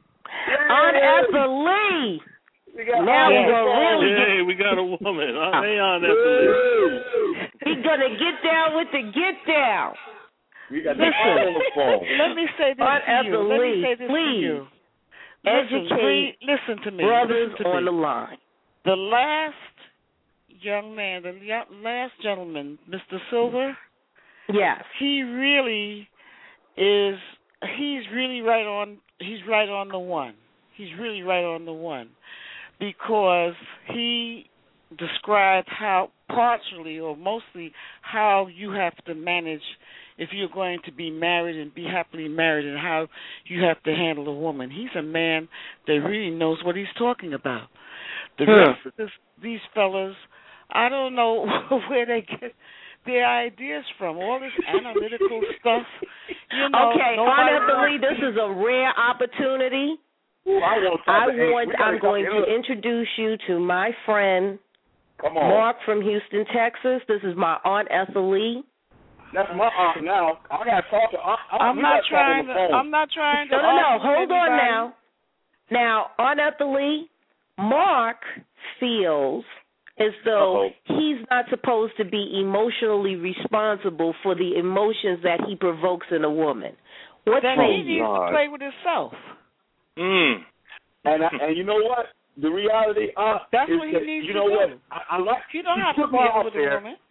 Aunt Ethel Lee. We got Now yeah. we're gonna really Hey, get. we got a woman. Hey, on that. We're gonna get down with the get down. We got Listen. the on the phone. Let me say this Aunt to you. Ethel Let Lee, me say this please. to you. Listen, Educate Bree, listen to me. brothers listen to on me. the line. The last young man, the young, last gentleman, Mister Silver, Yes. he really is. He's really right on. He's right on the one. He's really right on the one, because he described how partially or mostly how you have to manage if you're going to be married and be happily married, and how you have to handle a woman. He's a man that really knows what he's talking about. The Huh. rest of this, these fellas, I don't know where they get their ideas from. All this analytical stuff. You know, Okay, nobody Aunt Ethel Lee, this is a rare opportunity. Ooh, I want, I hey, want. we gotta I'm going come- to introduce you to my friend Come on. Mark from Houston, Texas. This is my Aunt Ethel Lee. That's my aunt now. I got to talk to aunt. I'm we not gotta talk on trying the to. phone. I'm not trying to. No, no, no. argue with Hold on anybody. now. Now, Aunt Ethel Lee, Mark feels as though Uh-oh. he's not supposed to be emotionally responsible for the emotions that he provokes in a woman. What Then say he you? needs God. to play with himself. Mm. And I, and you know what? The reality, uh, That's is what he that, needs you to know do. what? I, I like. You don't he have to put me argue out with a there, woman.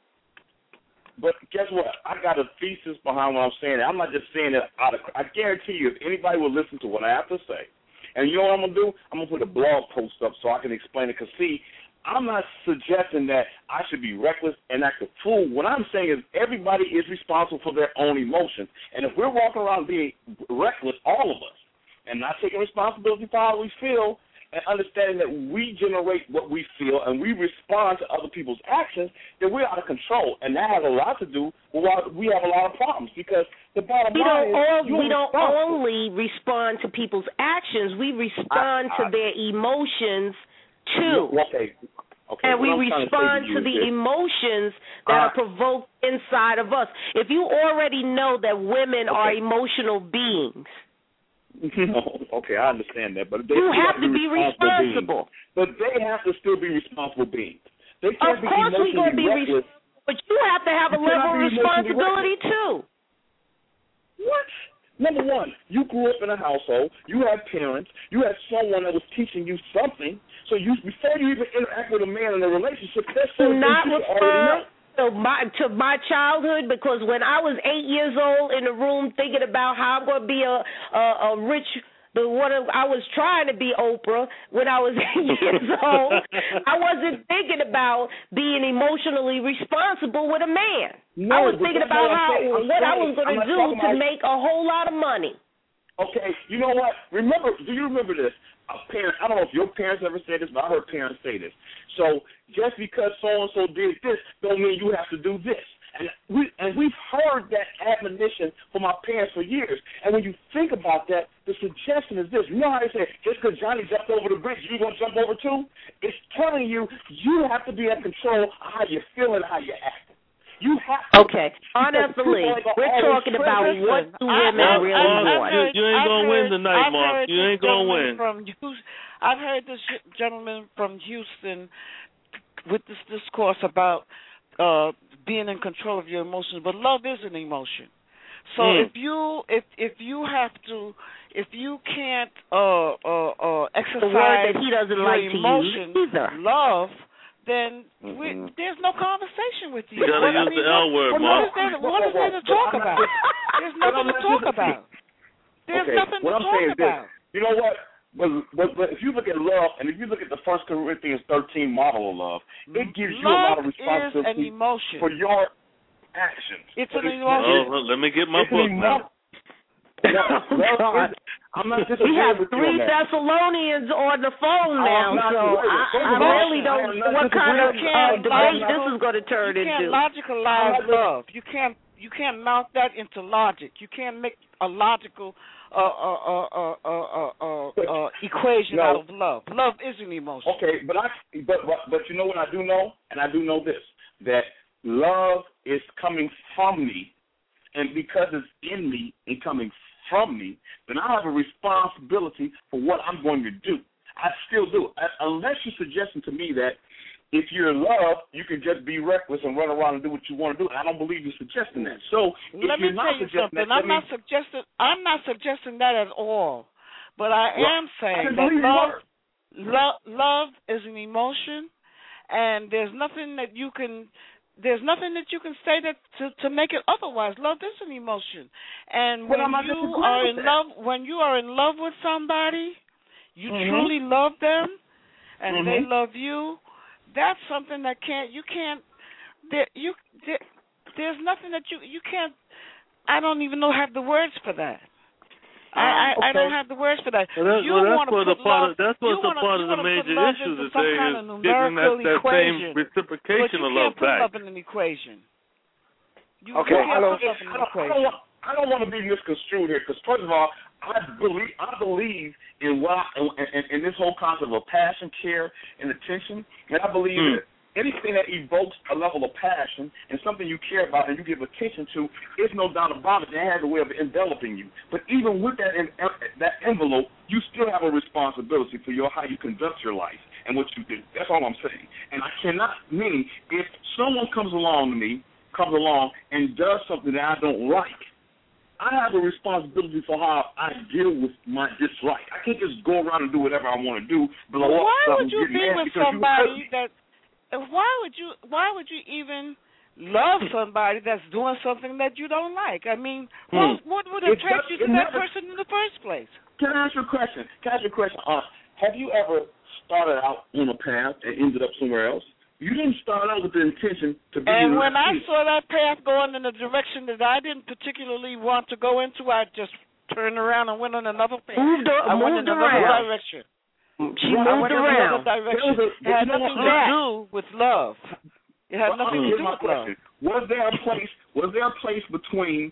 but guess what? I got a thesis behind what I'm saying. I'm not just saying it out of. I guarantee you, if anybody will listen to what I have to say, and you know what I'm gonna do? I'm gonna put a blog post up so I can explain it. Cause see, I'm not suggesting that I should be reckless and act a fool. What I'm saying is everybody is responsible for their own emotions, and if we're walking around being reckless, all of us, and not taking responsibility for how we feel, and understanding that we generate what we feel and we respond to other people's actions, then we're out of control. And that has a lot to do with why we have a lot of problems, because the bottom We line don't, all, is you're we don't responsible. only respond to people's actions. We respond I- to I- their emotions too. Okay. Okay. And we what I'm trying respond say to you the is this. emotions that Uh, are provoked inside of us. If you already know that women are Okay. emotional beings, Okay, I understand that, but they you still have to be responsible. Beings. But they have to still be responsible beings. They Of can't be course we're going to be emotionally reckless. responsible, but you have to have a You cannot level of be emotionally responsibility too. What? Number one, you grew up in a household. You had parents. You had someone that was teaching you something. So you, before you even interact with a man in a relationship, there's certain not things you already know. To my to my childhood, because when I was eight years old in the room thinking about how I'm going to be a a, a rich, the one of, I was trying to be Oprah when I was eight years old. I wasn't thinking about being emotionally responsible with a man. No, I was thinking about how what saying, I was going to do to about... make a whole lot of money. Okay, you know what? Remember? Do you remember this? A parent, I don't know if your parents ever said this, but I heard parents say this. So just because so and so did this, don't mean you have to do this. And we and we've heard that admonition from our parents for years. And when you think about that, the suggestion is this: you know how they say, just because Johnny jumped over the bridge, you're gonna jump over too? It's telling you you have to be in control of how you feel and how you act. You have to. Okay, honestly, we're talking about what do women I, really I, I, want. You, you ain't I've gonna heard, win tonight, I've Mark. You ain't gonna win. From Houston, I've heard this gentleman from Houston with this discourse about uh, being in control of your emotions, but love is an emotion. So mm. if you if if you have to if you can't uh, uh, uh, exercise the word that he doesn't your like emotion, to use either. love, then mm-hmm. we, there's no conversation with you. You gotta what, use I mean, the L word, what, Mark. what is there, what is there to talk about? There's nothing to talk about. There's okay. nothing what to I'm talk saying about. Is this. You know what? But, but, but if you look at love, and if you look at the First Corinthians thirteen model of love, it gives you love a lot of responsibility is an emotion. for your actions. It's but an emotion. Oh, let me get my it's book now. Oh, God. I'm not just we have with three you on Thessalonians on the phone now, so I, I really don't know what kind of uh, debate this is going to turn you into. You can't logicalize love. You can't you can't mount that into logic. You can't make a logical uh, uh, uh, uh, uh, uh, uh, equation no. out of love. Love is an emotion. Okay, but I but, but but you know what I do know, and I do know this, that love is coming from me, and because it's in me and coming from me, then I have a responsibility for what I'm going to do. I still do. I, unless you're suggesting to me that if you're in love, you can just be reckless and run around and do what you want to do. I don't believe you're suggesting that. So if let you're me not tell you something. that, I'm me, not suggesting. I'm not suggesting that at all. But I well, am saying I that love, love, love is an emotion, and there's nothing that you can. There's nothing that you can say that to, to make it otherwise. Love is an emotion, and when you are in love, when you are in love with somebody, you mm-hmm. truly love them, and mm-hmm. they love you. That's something that can't you can't there you there, there's nothing that you you can't. I don't even know have the words for that. I, I, okay. I don't have the words for that. Well, that's, you well, that's want to what put the part love, of, that's what's the part of the major issue today kind is of getting that, that same reciprocation of love back. back. But you can't put love in an equation. You okay, can't I don't, put love in an I don't, equation. I don't, want, I don't want to be misconstrued here because first of all, I believe I believe in what I, in, in, in this whole concept of passion, care, and attention, and I believe mm. that anything that evokes a level of passion and something you care about and you give attention to, there's no doubt about it. It has a way of enveloping you. But even with that in, that envelope, you still have a responsibility for your how you conduct your life and what you do. That's all I'm saying. And I cannot mean if someone comes along to me, comes along and does something that I don't like, I have a responsibility for how I deal with my dislike. I can't just go around and do whatever I want to do. Blow well, up why something, would you get be mad with because somebody you that? Why would you? Why would you even love somebody that's doing something that you don't like? I mean, hmm. what, what would attract you to that never, person in the first place? Can I ask you a question? Can I ask you a question? Uh, have you ever started out on a path and ended up somewhere else? You didn't start out with the intention to be. And when I saw that path going in a direction that I didn't particularly want to go into, I just turned around and went on another path. Moved, I moved went in another around. direction. She I moved went in around. another direction. A, it had nothing to do with love. It had well, nothing to do my with love. question. Was there a place? Was there a place between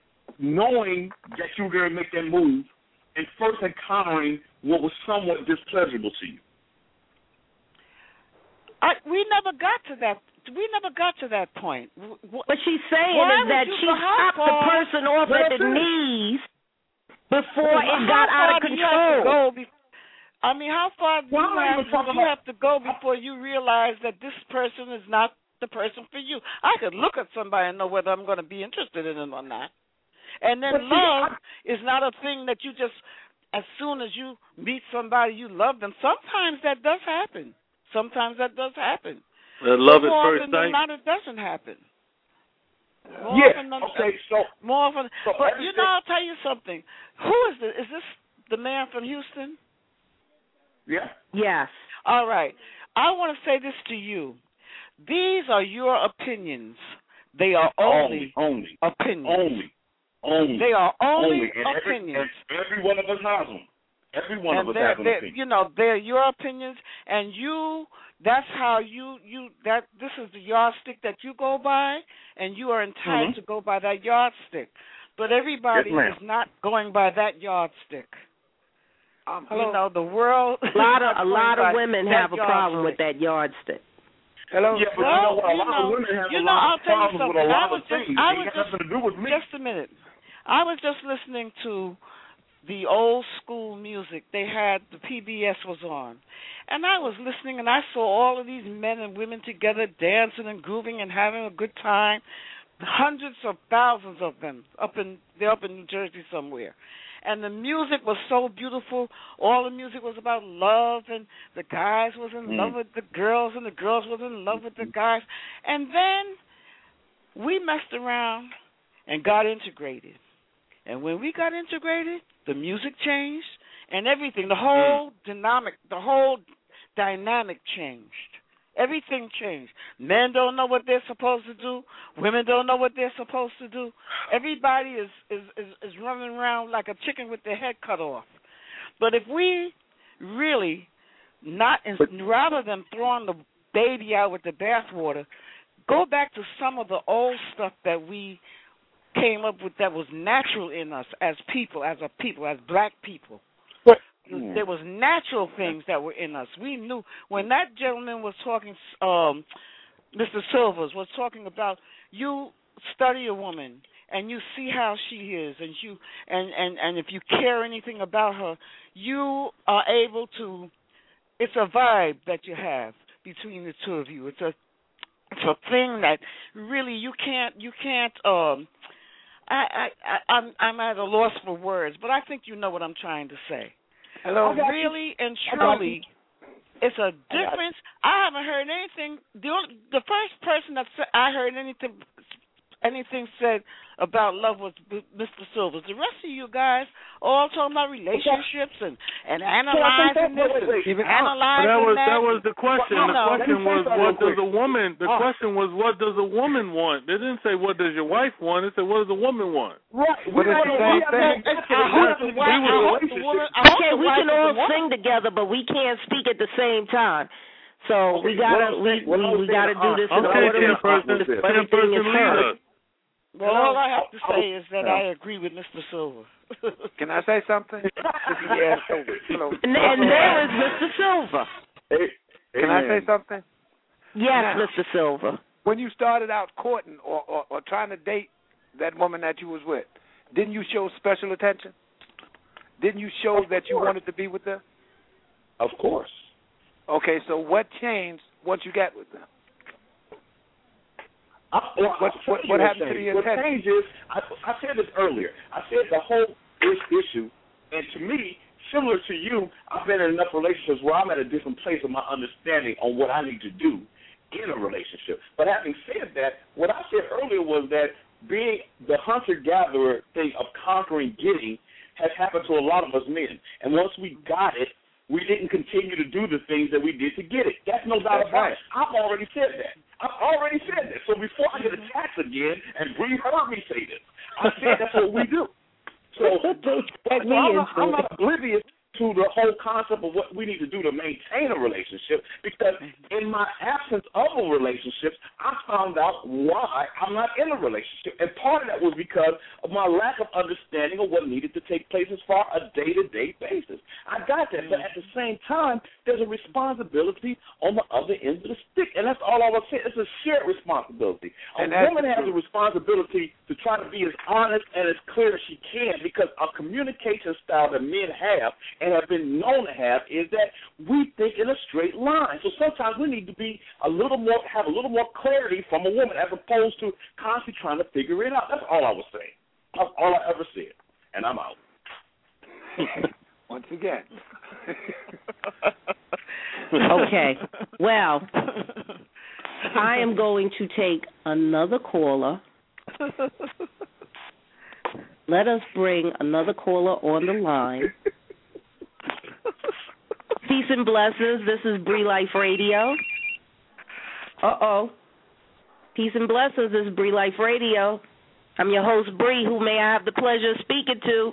knowing that you were going to make that move and first encountering what was somewhat displeasurable to you? I, we never got to that. We never got to that point. What she's saying Why is that you, she chopped the person off at the knees before it got out of control. Be, I mean, how far do you, have, do you have to go before you realize that this person is not the person for you? I could look at somebody and know whether I'm going to be interested in them or not. And then But see, love I, is not a thing that you just, as soon as you meet somebody, you love them. Sometimes that does happen. Sometimes that does happen. Uh, love but at more first often than sight. not, it doesn't happen. More yeah. often than, Okay. So. more often, So but you everything- know, I'll tell you something. Who is this? Is this the man from Houston? Yeah. Yes. All right. I want to say this to you. These are your opinions. They are only, only, opinions. only, only. They are only, only. And opinions. Every, and every one of us has them. Every one and of us they're, has an they're, opinion. You know, they're your opinions, and you. That's how you you that. This is the yardstick that you go by, and you are entitled Mm-hmm. to go by that yardstick. But everybody Yes, is not going by that yardstick. Um, you know, the world. A lot of a lot of by women that have a problem with yardstick. that yardstick. Hello. Yeah, but Well, you know what? A you lot know, of women have you a know, lot I'll of tell you problems with a something. lot I was of just, things. I It was ain't got just, nothing to do with me. just a minute. I was just listening to the old school music. They had the P B S was on, and I was listening, and I saw all of these men and women together dancing and grooving and having a good time. Hundreds of thousands of them up in they're up in New Jersey somewhere. And the music was so beautiful. All the music was about love, and the guys was in Mm. love with the girls, and the girls was in love with the guys. And then we messed around and got integrated. And when we got integrated, the music changed and everything. The whole mm. dynamic, the whole dynamic changed. Everything changed. Men don't know what they're supposed to do. Women don't know what they're supposed to do. Everybody is, is, is, is running around like a chicken with their head cut off. But if we really not, rather than throwing the baby out with the bathwater, go back to some of the old stuff that we came up with that was natural in us as people, as a people, as black people. But there was natural things that were in us. We knew when that gentleman was talking, um, Mister Silvers was talking about you study a woman and you see how she is, and you and, and, and if you care anything about her, you are able to. It's a vibe that you have between the two of you. It's a it's a thing that really you can't you can't. Um, I, I, I'm I'm at a loss for words, but I think you know what I'm trying to say. Hello. Really and truly, it's a difference. I, I haven't heard anything. The only, the first person that said, I heard anything anything said about love was Mister Silvers. The rest of you guys all talking about relationships and, and analyzing this, and analyzing that. Was that. that was the question. The know, question was what does a woman? The oh. question was what does a woman want? They didn't say what does your wife want. They said what does a woman want? Right. What is the same thing? Okay, we can all sing together, but we can't speak at the same time. So okay, we gotta we we, we gotta do this in okay, order. ten person, ten person leader. Well, all I have to say is that I agree with Mister Silver. Can I say something? Yes. Hello. And, and there is Mister Silver. Hey, Can I say something? Yes, now, Mister Silver. When you started out courting or, or, or trying to date that woman that you was with, didn't you show special attention? Didn't you show of that you course. wanted to be with her? Of course. Okay, so what changed once you got with them? I, well, what what, what happened to the What intent? changed is, I, I said this earlier, I said the whole issue, and to me, similar to you, I've been in enough relationships where I'm at a different place of my understanding on what I need to do in a relationship. But having said that, what I said earlier was that being the hunter-gatherer thing of conquering, getting, has happened to a lot of us men. And once we got it, we didn't continue to do the things that we did to get it. That's no doubt That's about right. it. I've already said that. I've already said that. So before I get attacked again, and Bree heard me say this, I said that's what we do. So, so I'm, not, I'm not oblivious to the whole concept of what we need to do to maintain a relationship, because in my absence of a relationship, I found out why I'm not in a relationship. And part of that was because of my lack of understanding of what needed to take place as far as a day-to-day basis. I got that, but at the same time, there's a responsibility on the other end of the stick, and that's all I was saying. It's a shared responsibility. A And woman has a responsibility to try to be as honest and as clear as she can, because a communication style that men have and have been known to have is that we think in a straight line. So sometimes we need to be a little more, have a little more clarity from a woman as opposed to constantly trying to figure it out. That's all I was saying. That's all I ever said, and I'm out. Once again. Okay. Well, I am going to take another caller. Let us bring another caller on the line. Peace and blessings. This is Bree Life Radio. Uh-oh. Peace and blessings. This is Bree Life Radio. I'm your host, Bree, who may I have the pleasure of speaking to.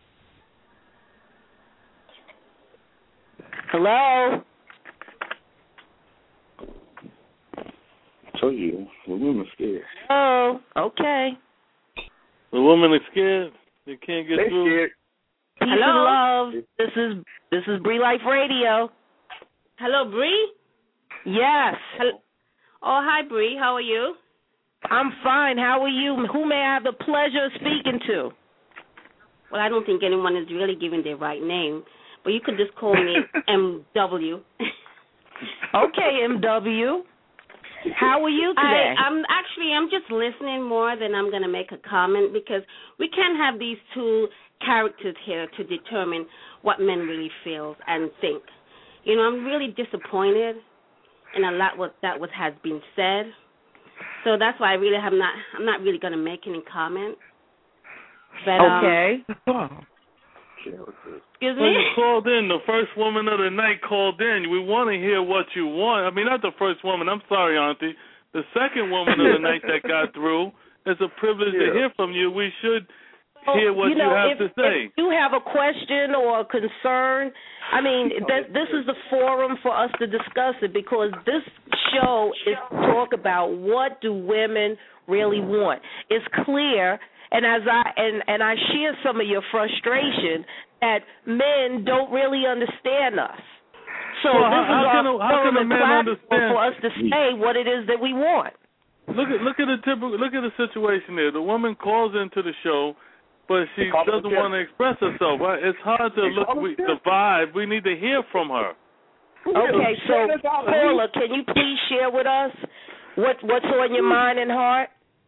Hello? I told you, the women are scared. Oh, okay. The women are scared. They can't get they through. Scared. Peace Hello? and love. This is this is Bree Life Radio. Hello, Bree? Yes. Hello. Oh, hi, Bree. How are you? I'm fine. How are you? Who may I have the pleasure of speaking to? Well, I don't think anyone is really giving their right name, but you could just call me M W. Okay, M W. How are you today? I, I'm actually, I'm just listening more than I'm going to make a comment, because we can't have these two characters here to determine what men really feel and think. You know, I'm really disappointed in a lot what that what has been said. So that's why I really have not. I'm not really going to make any comment. But, okay. Um, excuse Well, me. you called in. The first woman of the night called in. We want to hear what you want. I mean, not the first woman. I'm sorry, Auntie. The second woman of the night that got through. It's a privilege Yeah. to hear from you. We should Well, hear what you, know, you have if, to say. If you have a question or a concern, I mean, th- this is the forum for us to discuss it, because this show is to talk about what do women really want. It's clear, and as I and, and I share some of your frustration, that men don't really understand us. So Well, this how- is how our can a- how forum can a and man platform understand- for us to say what it is that we want. Look at look at the typical look at the situation there. The woman calls into the show, but she doesn't want to express herself. Right? It's hard to look we, the vibe. We need to hear from her. Okay, so caller, can you please share with us what what's on your mind and heart,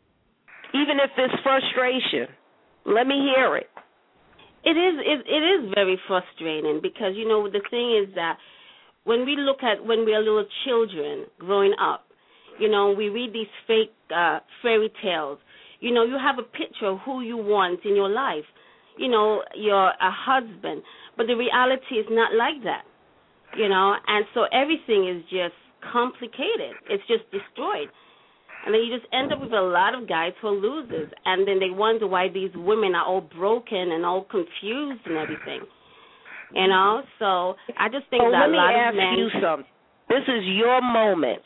even if it's frustration? Let me hear it. It is it, it is very frustrating, because, you know, the thing is that when we look at when we are little children growing up, you know, we read these fake uh, fairy tales. You know, you have a picture of who you want in your life. You know, you're a husband, but the reality is not like that. You know, and so everything is just complicated. It's just destroyed. And then you just end up with a lot of guys who are losers, and then they wonder why these women are all broken and all confused and everything. You know, so I just think so that let a lot me of ask men. you something. This is your moment,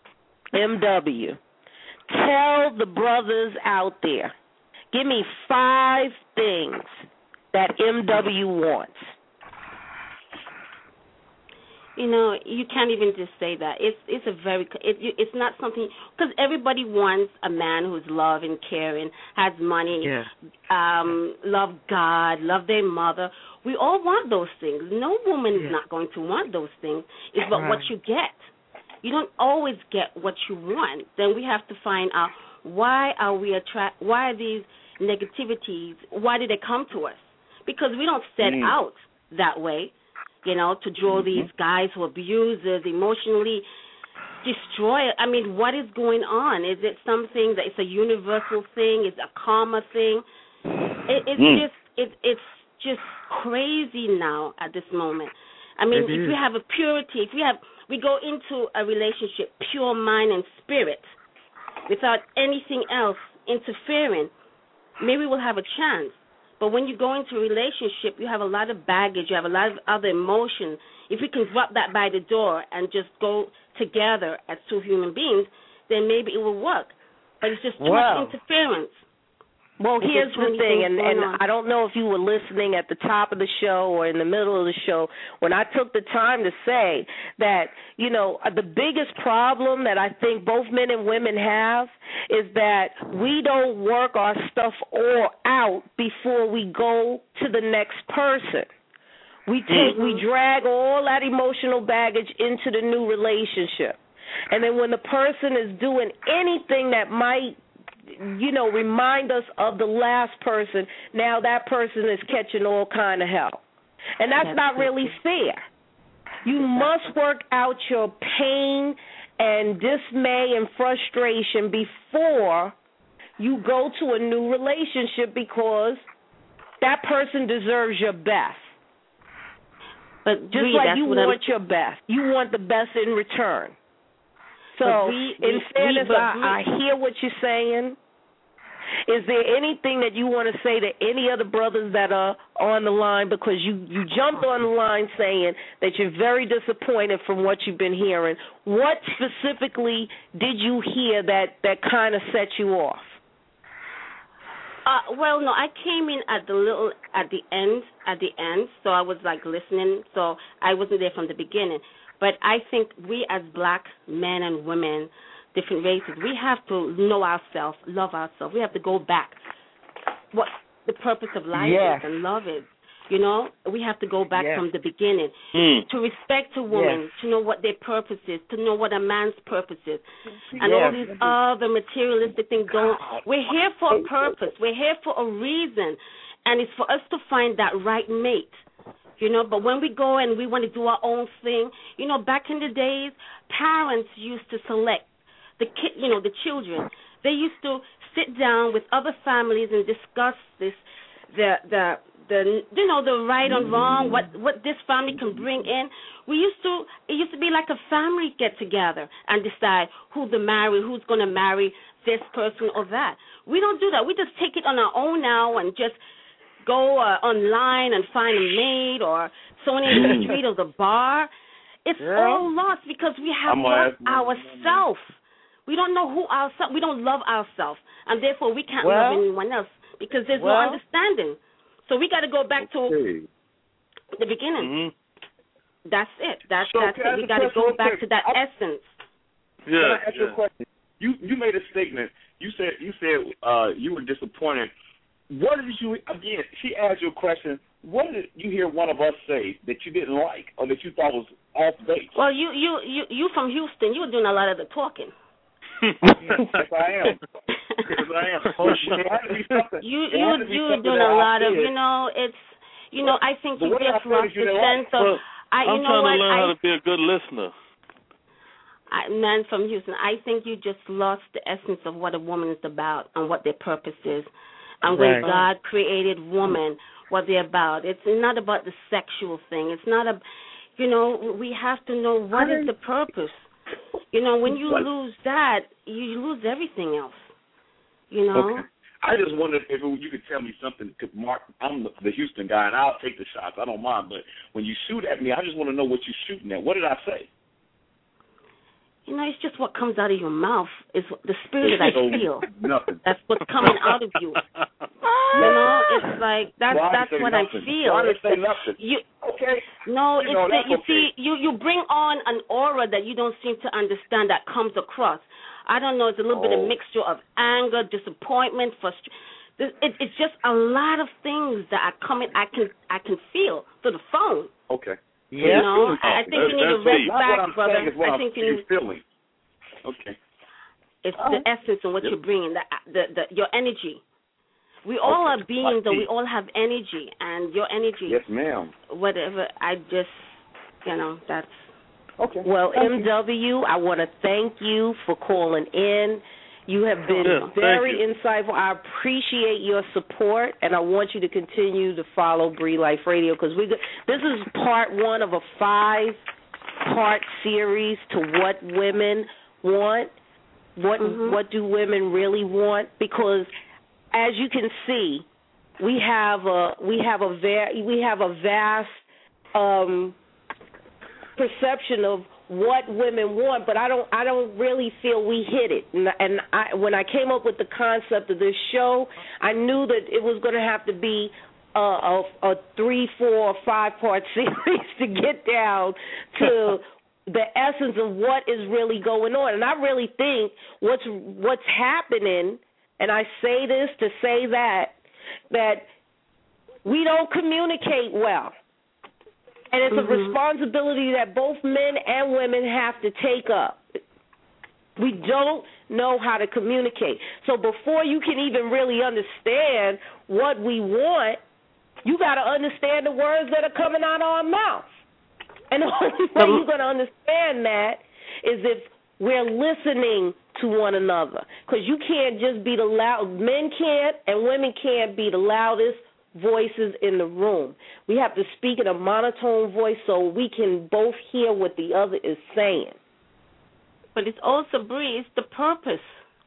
M W. Tell the brothers out there. Give me five things that M W wants. You know, you can't even just say that. It's it's a very it, it's not something, because everybody wants a man who's loving, caring, has money, Yeah. um, love God, love their mother. We all want those things. No woman is Yeah. not going to want those things. It's about Right. what you get. You don't always get what you want. Then we have to find out, why are we attract? Why are these negativities? Why did they come to us? Because we don't set Mm. out that way. You know, to draw Mm-hmm. these guys who abuse us, emotionally destroy. I mean, what is going on? Is it something that it's a universal thing? Is it a karma thing? It, it's Mm. just it, it's just crazy now at this moment. I mean, It if is. we have a purity, if we have we go into a relationship pure mind and spirit, without anything else interfering, maybe we'll have a chance. But when you go into a relationship, you have a lot of baggage, you have a lot of other emotions. If we can drop that by the door and just go together as two human beings, then maybe it will work. But it's just too Wow. much interference. Well, There's here's so the many thing, things and, going and on. I don't know if you were listening at the top of the show or in the middle of the show when I took the time to say that, you know, the biggest problem that I think both men and women have is that we don't work our stuff all out before we go to the next person. We take, Mm-hmm. we drag all that emotional baggage into the new relationship. And then when the person is doing anything that might you know, remind us of the last person. Now that person is catching all kind of hell. And that's, that's not really fair. You must work out your pain and dismay and frustration before you go to a new relationship, because that person deserves your best. But just Bree, like you want I'm... your best, you want the best in return. So, Bree, in fairness, Bree, I, I hear what you're saying. Is there anything that you want to say to any other brothers that are on the line? Because you, you jumped on the line saying that you're very disappointed from what you've been hearing. What specifically did you hear that, that kind of set you off? Uh, well, no, I came in at the little at the end, at the end, so I was like listening. So I wasn't there from the beginning. But I think we as black men and women, different races, we have to know ourselves, love ourselves. We have to go back. What the purpose of life yes. is and love is. You know, we have to go back yes. from the beginning mm. to respect a woman, yes. to know what their purpose is, to know what a man's purpose is, and yes. all these other materialistic things. Don't. We're here for a purpose. We're here for a reason, and it's for us to find that right mate. You know, but when we go and we want to do our own thing, you know, back in the days, parents used to select the kid, you know, the children. They used to sit down with other families and discuss this, the the the you know the right and wrong, what what this family can bring in. We used to it used to be like a family get together and decide who to marry, who's going to marry this person or that. We don't do that. We just take it on our own now and just go uh, online and find a maid or someone in the street or the bar. It's yeah. all lost because we have I'm lost ourselves. We don't know who ourselves. We don't love ourselves, and therefore we can't well, love anyone else because there's well, no understanding. So we got to go back to okay. the beginning. Mm-hmm. That's it. That's so that's it. We got to go back to that I, essence. Yeah. Can I ask yeah. you a question? You you made a statement. You said you said uh, you were disappointed. What did you again? She asked you a question. What did you hear one of us say that you didn't like or that you thought was off base? Well, you you you you from Houston. You were doing a lot of the talking. Yes, I am. Yes, I am. Oh, you you you were doing a lot of you know it's you know I think you just lost the sense of well, I you I'm know trying what to learn I, how to be a good listener. I, man from Houston, I think you just lost the essence of what a woman is about and what their purpose is. And right. when God created woman, what they're about. It's not about the sexual thing. It's not a, you know, we have to know what is the purpose. You know, when you lose that, you lose everything else. You know. Okay. I just wondered if you could tell me something. Cause Mark, I'm the, the Houston guy, and I'll take the shots. I don't mind. But when you shoot at me, I just want to know what you're shooting at. What did I say? You know, it's just what comes out of your mouth. It's the spirit that I feel. Nothing. That's what's coming out of you. You know, it's like that's Why that's what nothing? I feel. Why did I say nothing? You okay? No, you it's know, the, you okay. see, you you bring on an aura that you don't seem to understand that comes across. I don't know. It's a little oh. bit of mixture of anger, disappointment, frustration. It, it's just a lot of things that are coming. I can I can feel through the phone. Okay. Yeah. You know, I, I think you need to rest back, brother. I think you need feeling. Okay. It's oh. the essence of what yep. you're bringing, the, the the your energy. We all okay. are beings, and we all have energy, and your energy. Yes, ma'am. Whatever. I just, you know, that's. Okay. Well, thank M W, you. I want to thank you for calling in. You have been yeah, very insightful. I appreciate your support, and I want you to continue to follow Bree Life Radio because we. This is part one of a five-part series to what women want. What mm-hmm. what do women really want? Because as you can see, we have a we have a va- we have a vast um, perception of what women want, but I don't I don't really feel we hit it. And, and I, when I came up with the concept of this show, I knew that it was going to have to be a, a, a three, four, or five part series to get down to the essence of what is really going on. And I really think what's what's happening, and I say this to say that, that we don't communicate well. And it's mm-hmm. a responsibility that both men and women have to take up. We don't know how to communicate. So before you can even really understand what we want, you got to understand the words that are coming out of our mouth. And the only way you're going to understand that is if we're listening to one another. Because you can't just be the loud, men can't and women can't be the loudest voices in the room. We have to speak in a monotone voice so we can both hear what the other is saying. But it's also, Bree, it's the purpose.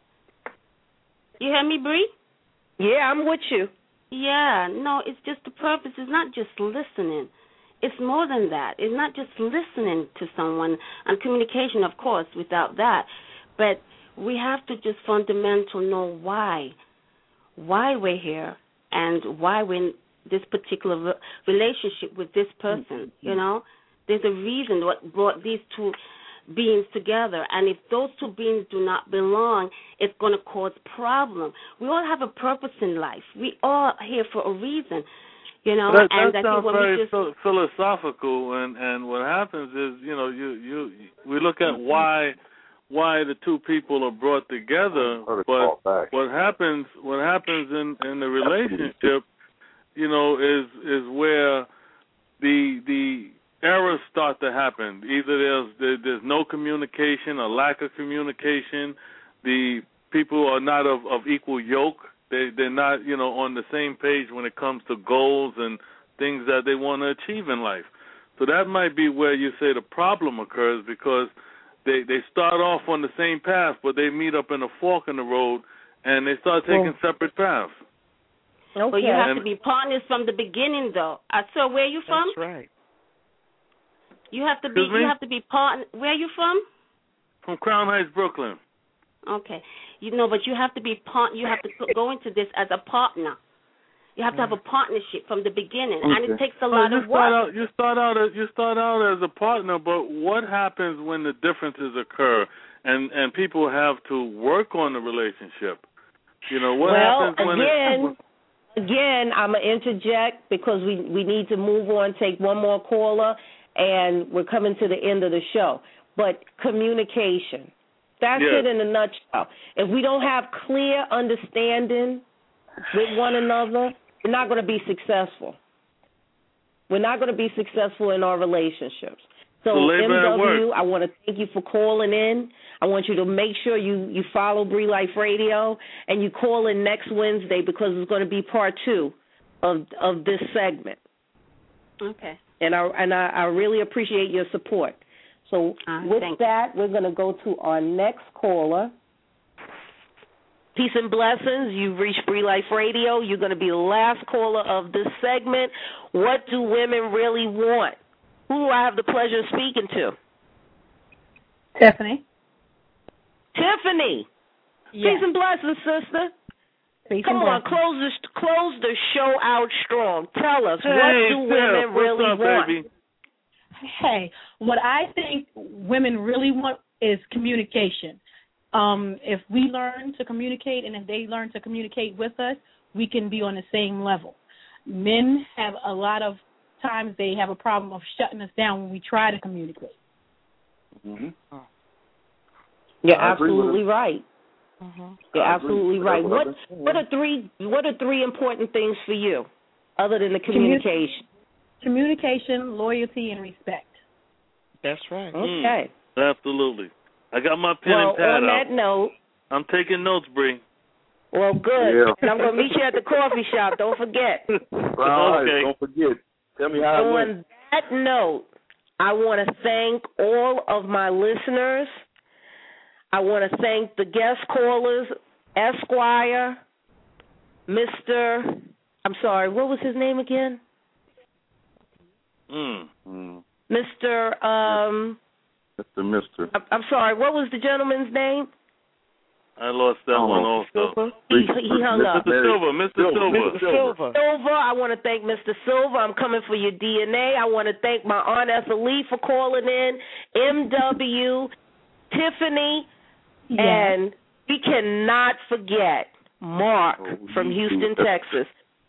You hear me, Bree? Yeah, I'm with you. Yeah, no, it's just the purpose. It's not just listening. It's more than that. It's not just listening to someone and communication, of course, without that. But we have to just fundamentally know why, why we're here and why we're in this particular re- relationship with this person, mm-hmm. you know. There's a reason what brought these two beings together, and if those two beings do not belong, it's going to cause problem. We all have a purpose in life. We all here for a reason, you know. That, and that I sounds think when very we just ph- philosophical, and, and what happens is, you know, you, you we look at why why the two people are brought together, but what happens what happens in, in the relationship, you know, is is where the the errors start to happen. Either there's there, there's no communication, a lack of communication. The people are not of, of equal yoke. They they're not, you know, on the same page when it comes to goals and things that they want to achieve in life. So that might be where you say the problem occurs, because they they start off on the same path, but they meet up in a fork in the road and they start taking well, separate paths. Okay. Well, you have and, to be partners from the beginning, though. Uh, so where are you from? That's right. You have to be. You have to be part. Where are you from? From Crown Heights, Brooklyn. Okay. You know, but you have to be part. You have to go into this as a partner. You have to have a partnership from the beginning, okay. and it takes a well, lot you of start work. Out, you start out as you start out as a partner, but what happens when the differences occur and and people have to work on the relationship? You know what well, happens when again, it, again, I'm gonna interject because we we need to move on. Take one more caller. And we're coming to the end of the show. But communication, that's yes. it in a nutshell. If we don't have clear understanding with one another, we're not going to be successful. We're not going to be successful in our relationships. So, M W, I want to thank you for calling in. I want you to make sure you, you follow Bree Life Radio, and you call in next Wednesday because it's going to be part two of of this segment. Okay. And I and I, I really appreciate your support. So uh, with that, we're going to go to our next caller. Peace and blessings. You've reached Bree Life Radio. You're going to be the last caller of this segment. What do women really want? Who do I have the pleasure of speaking to? Tiffany. Tiffany. Yes. Peace and blessings, sister. Peace Come and on, blessings. close the close the show out strong. Tell us, hey, what do Tiff, women what's really up, want? Baby? Hey, what I think women really want is communication. Um, if we learn to communicate and if they learn to communicate with us, we can be on the same level. Men have a lot of times they have a problem of shutting us down when we try to communicate. Mm-hmm. You're absolutely right. Mm-hmm. You're absolutely right. What what are three what are three important things for you, other than the communication? Communication, loyalty, and respect. That's right. Okay. Mm, absolutely. I got my pen well, and pad on out. that note, I'm taking notes, Bree. Well, good. Yeah. And I'm going to meet you at the coffee shop. Don't forget. Right, okay. Don't forget. Tell me how it went. On that note, I want to thank all of my listeners. I want to thank the guest callers, Esquire, Mister I'm sorry, what was his name again? Mm. Mm. Mister Um, Mister Mister I'm sorry, what was the gentleman's name? I lost that oh, one also. He, he hung up. Mister Silver, Mister Silver. Mister Silver. Silver, I want to thank Mister Silver. I'm coming for your D N A. I want to thank my Aunt Ethelene for calling in, M W, Tiffany, yes. and we cannot forget Mark oh, from Houston, Texas.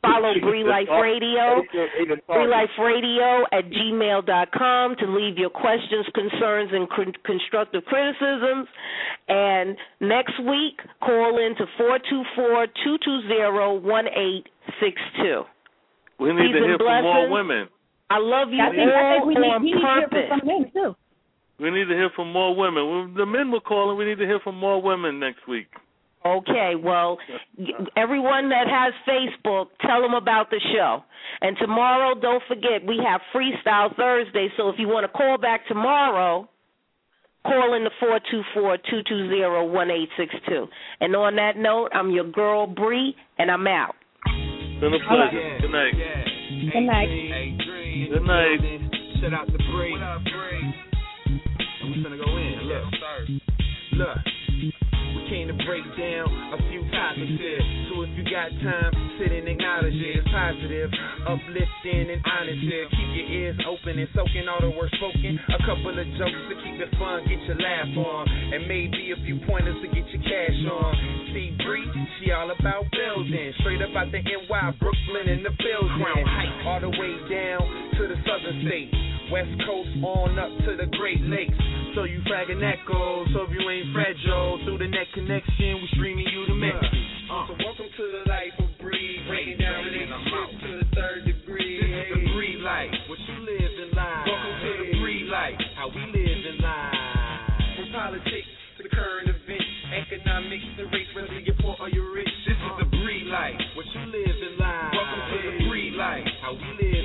Follow Bree Life Radio, Bree Life Radio at gmail dot com to leave your questions, concerns, and con- constructive criticisms. And next week, call in to four two four, two two zero, one eight six two. We need Peace to hear and from more blessings. women. I love you I think, all I think we need, on we need to hear purpose. from some men, too. We need to hear from more women. When the men were calling, we need to hear from more women next week. Okay, well, everyone that has Facebook, tell them about the show. And tomorrow, don't forget, we have Freestyle Thursday, so if you want to call back tomorrow, call in the four two four, two two zero, one eight six two. And on that note, I'm your girl, Bree, and I'm out. Been a pleasure. Right. Good night. Good night. Good night. Shout out to Bree. What up, Bree? And we finna go in. Look, look. We came to break down a few topics here. So if you got time, sit and acknowledge it. It's positive, uplifting, and honest here. Keep your ears open and soaking all the words spoken. A couple of jokes to keep it fun, get your laugh on. And maybe a few pointers to get your cash on. See Bree, she all about building. Straight up out the N Y, Brooklyn in the building. Crown Heights, all the way down to the southern states. West Coast on up to the Great Lakes. So you fragging echoes, hope you ain't fragile. Through the net connection, we streaming you the mix. Uh, so welcome to the life of Bree, breaking down relationship to the third degree. This is the Bree life, what you live in life. Welcome to the Bree life, how we live in life. From politics to the current events, economics, the race, whether you're poor or you're rich. This is the Bree life, what you live in life. Welcome to the Bree life, how we live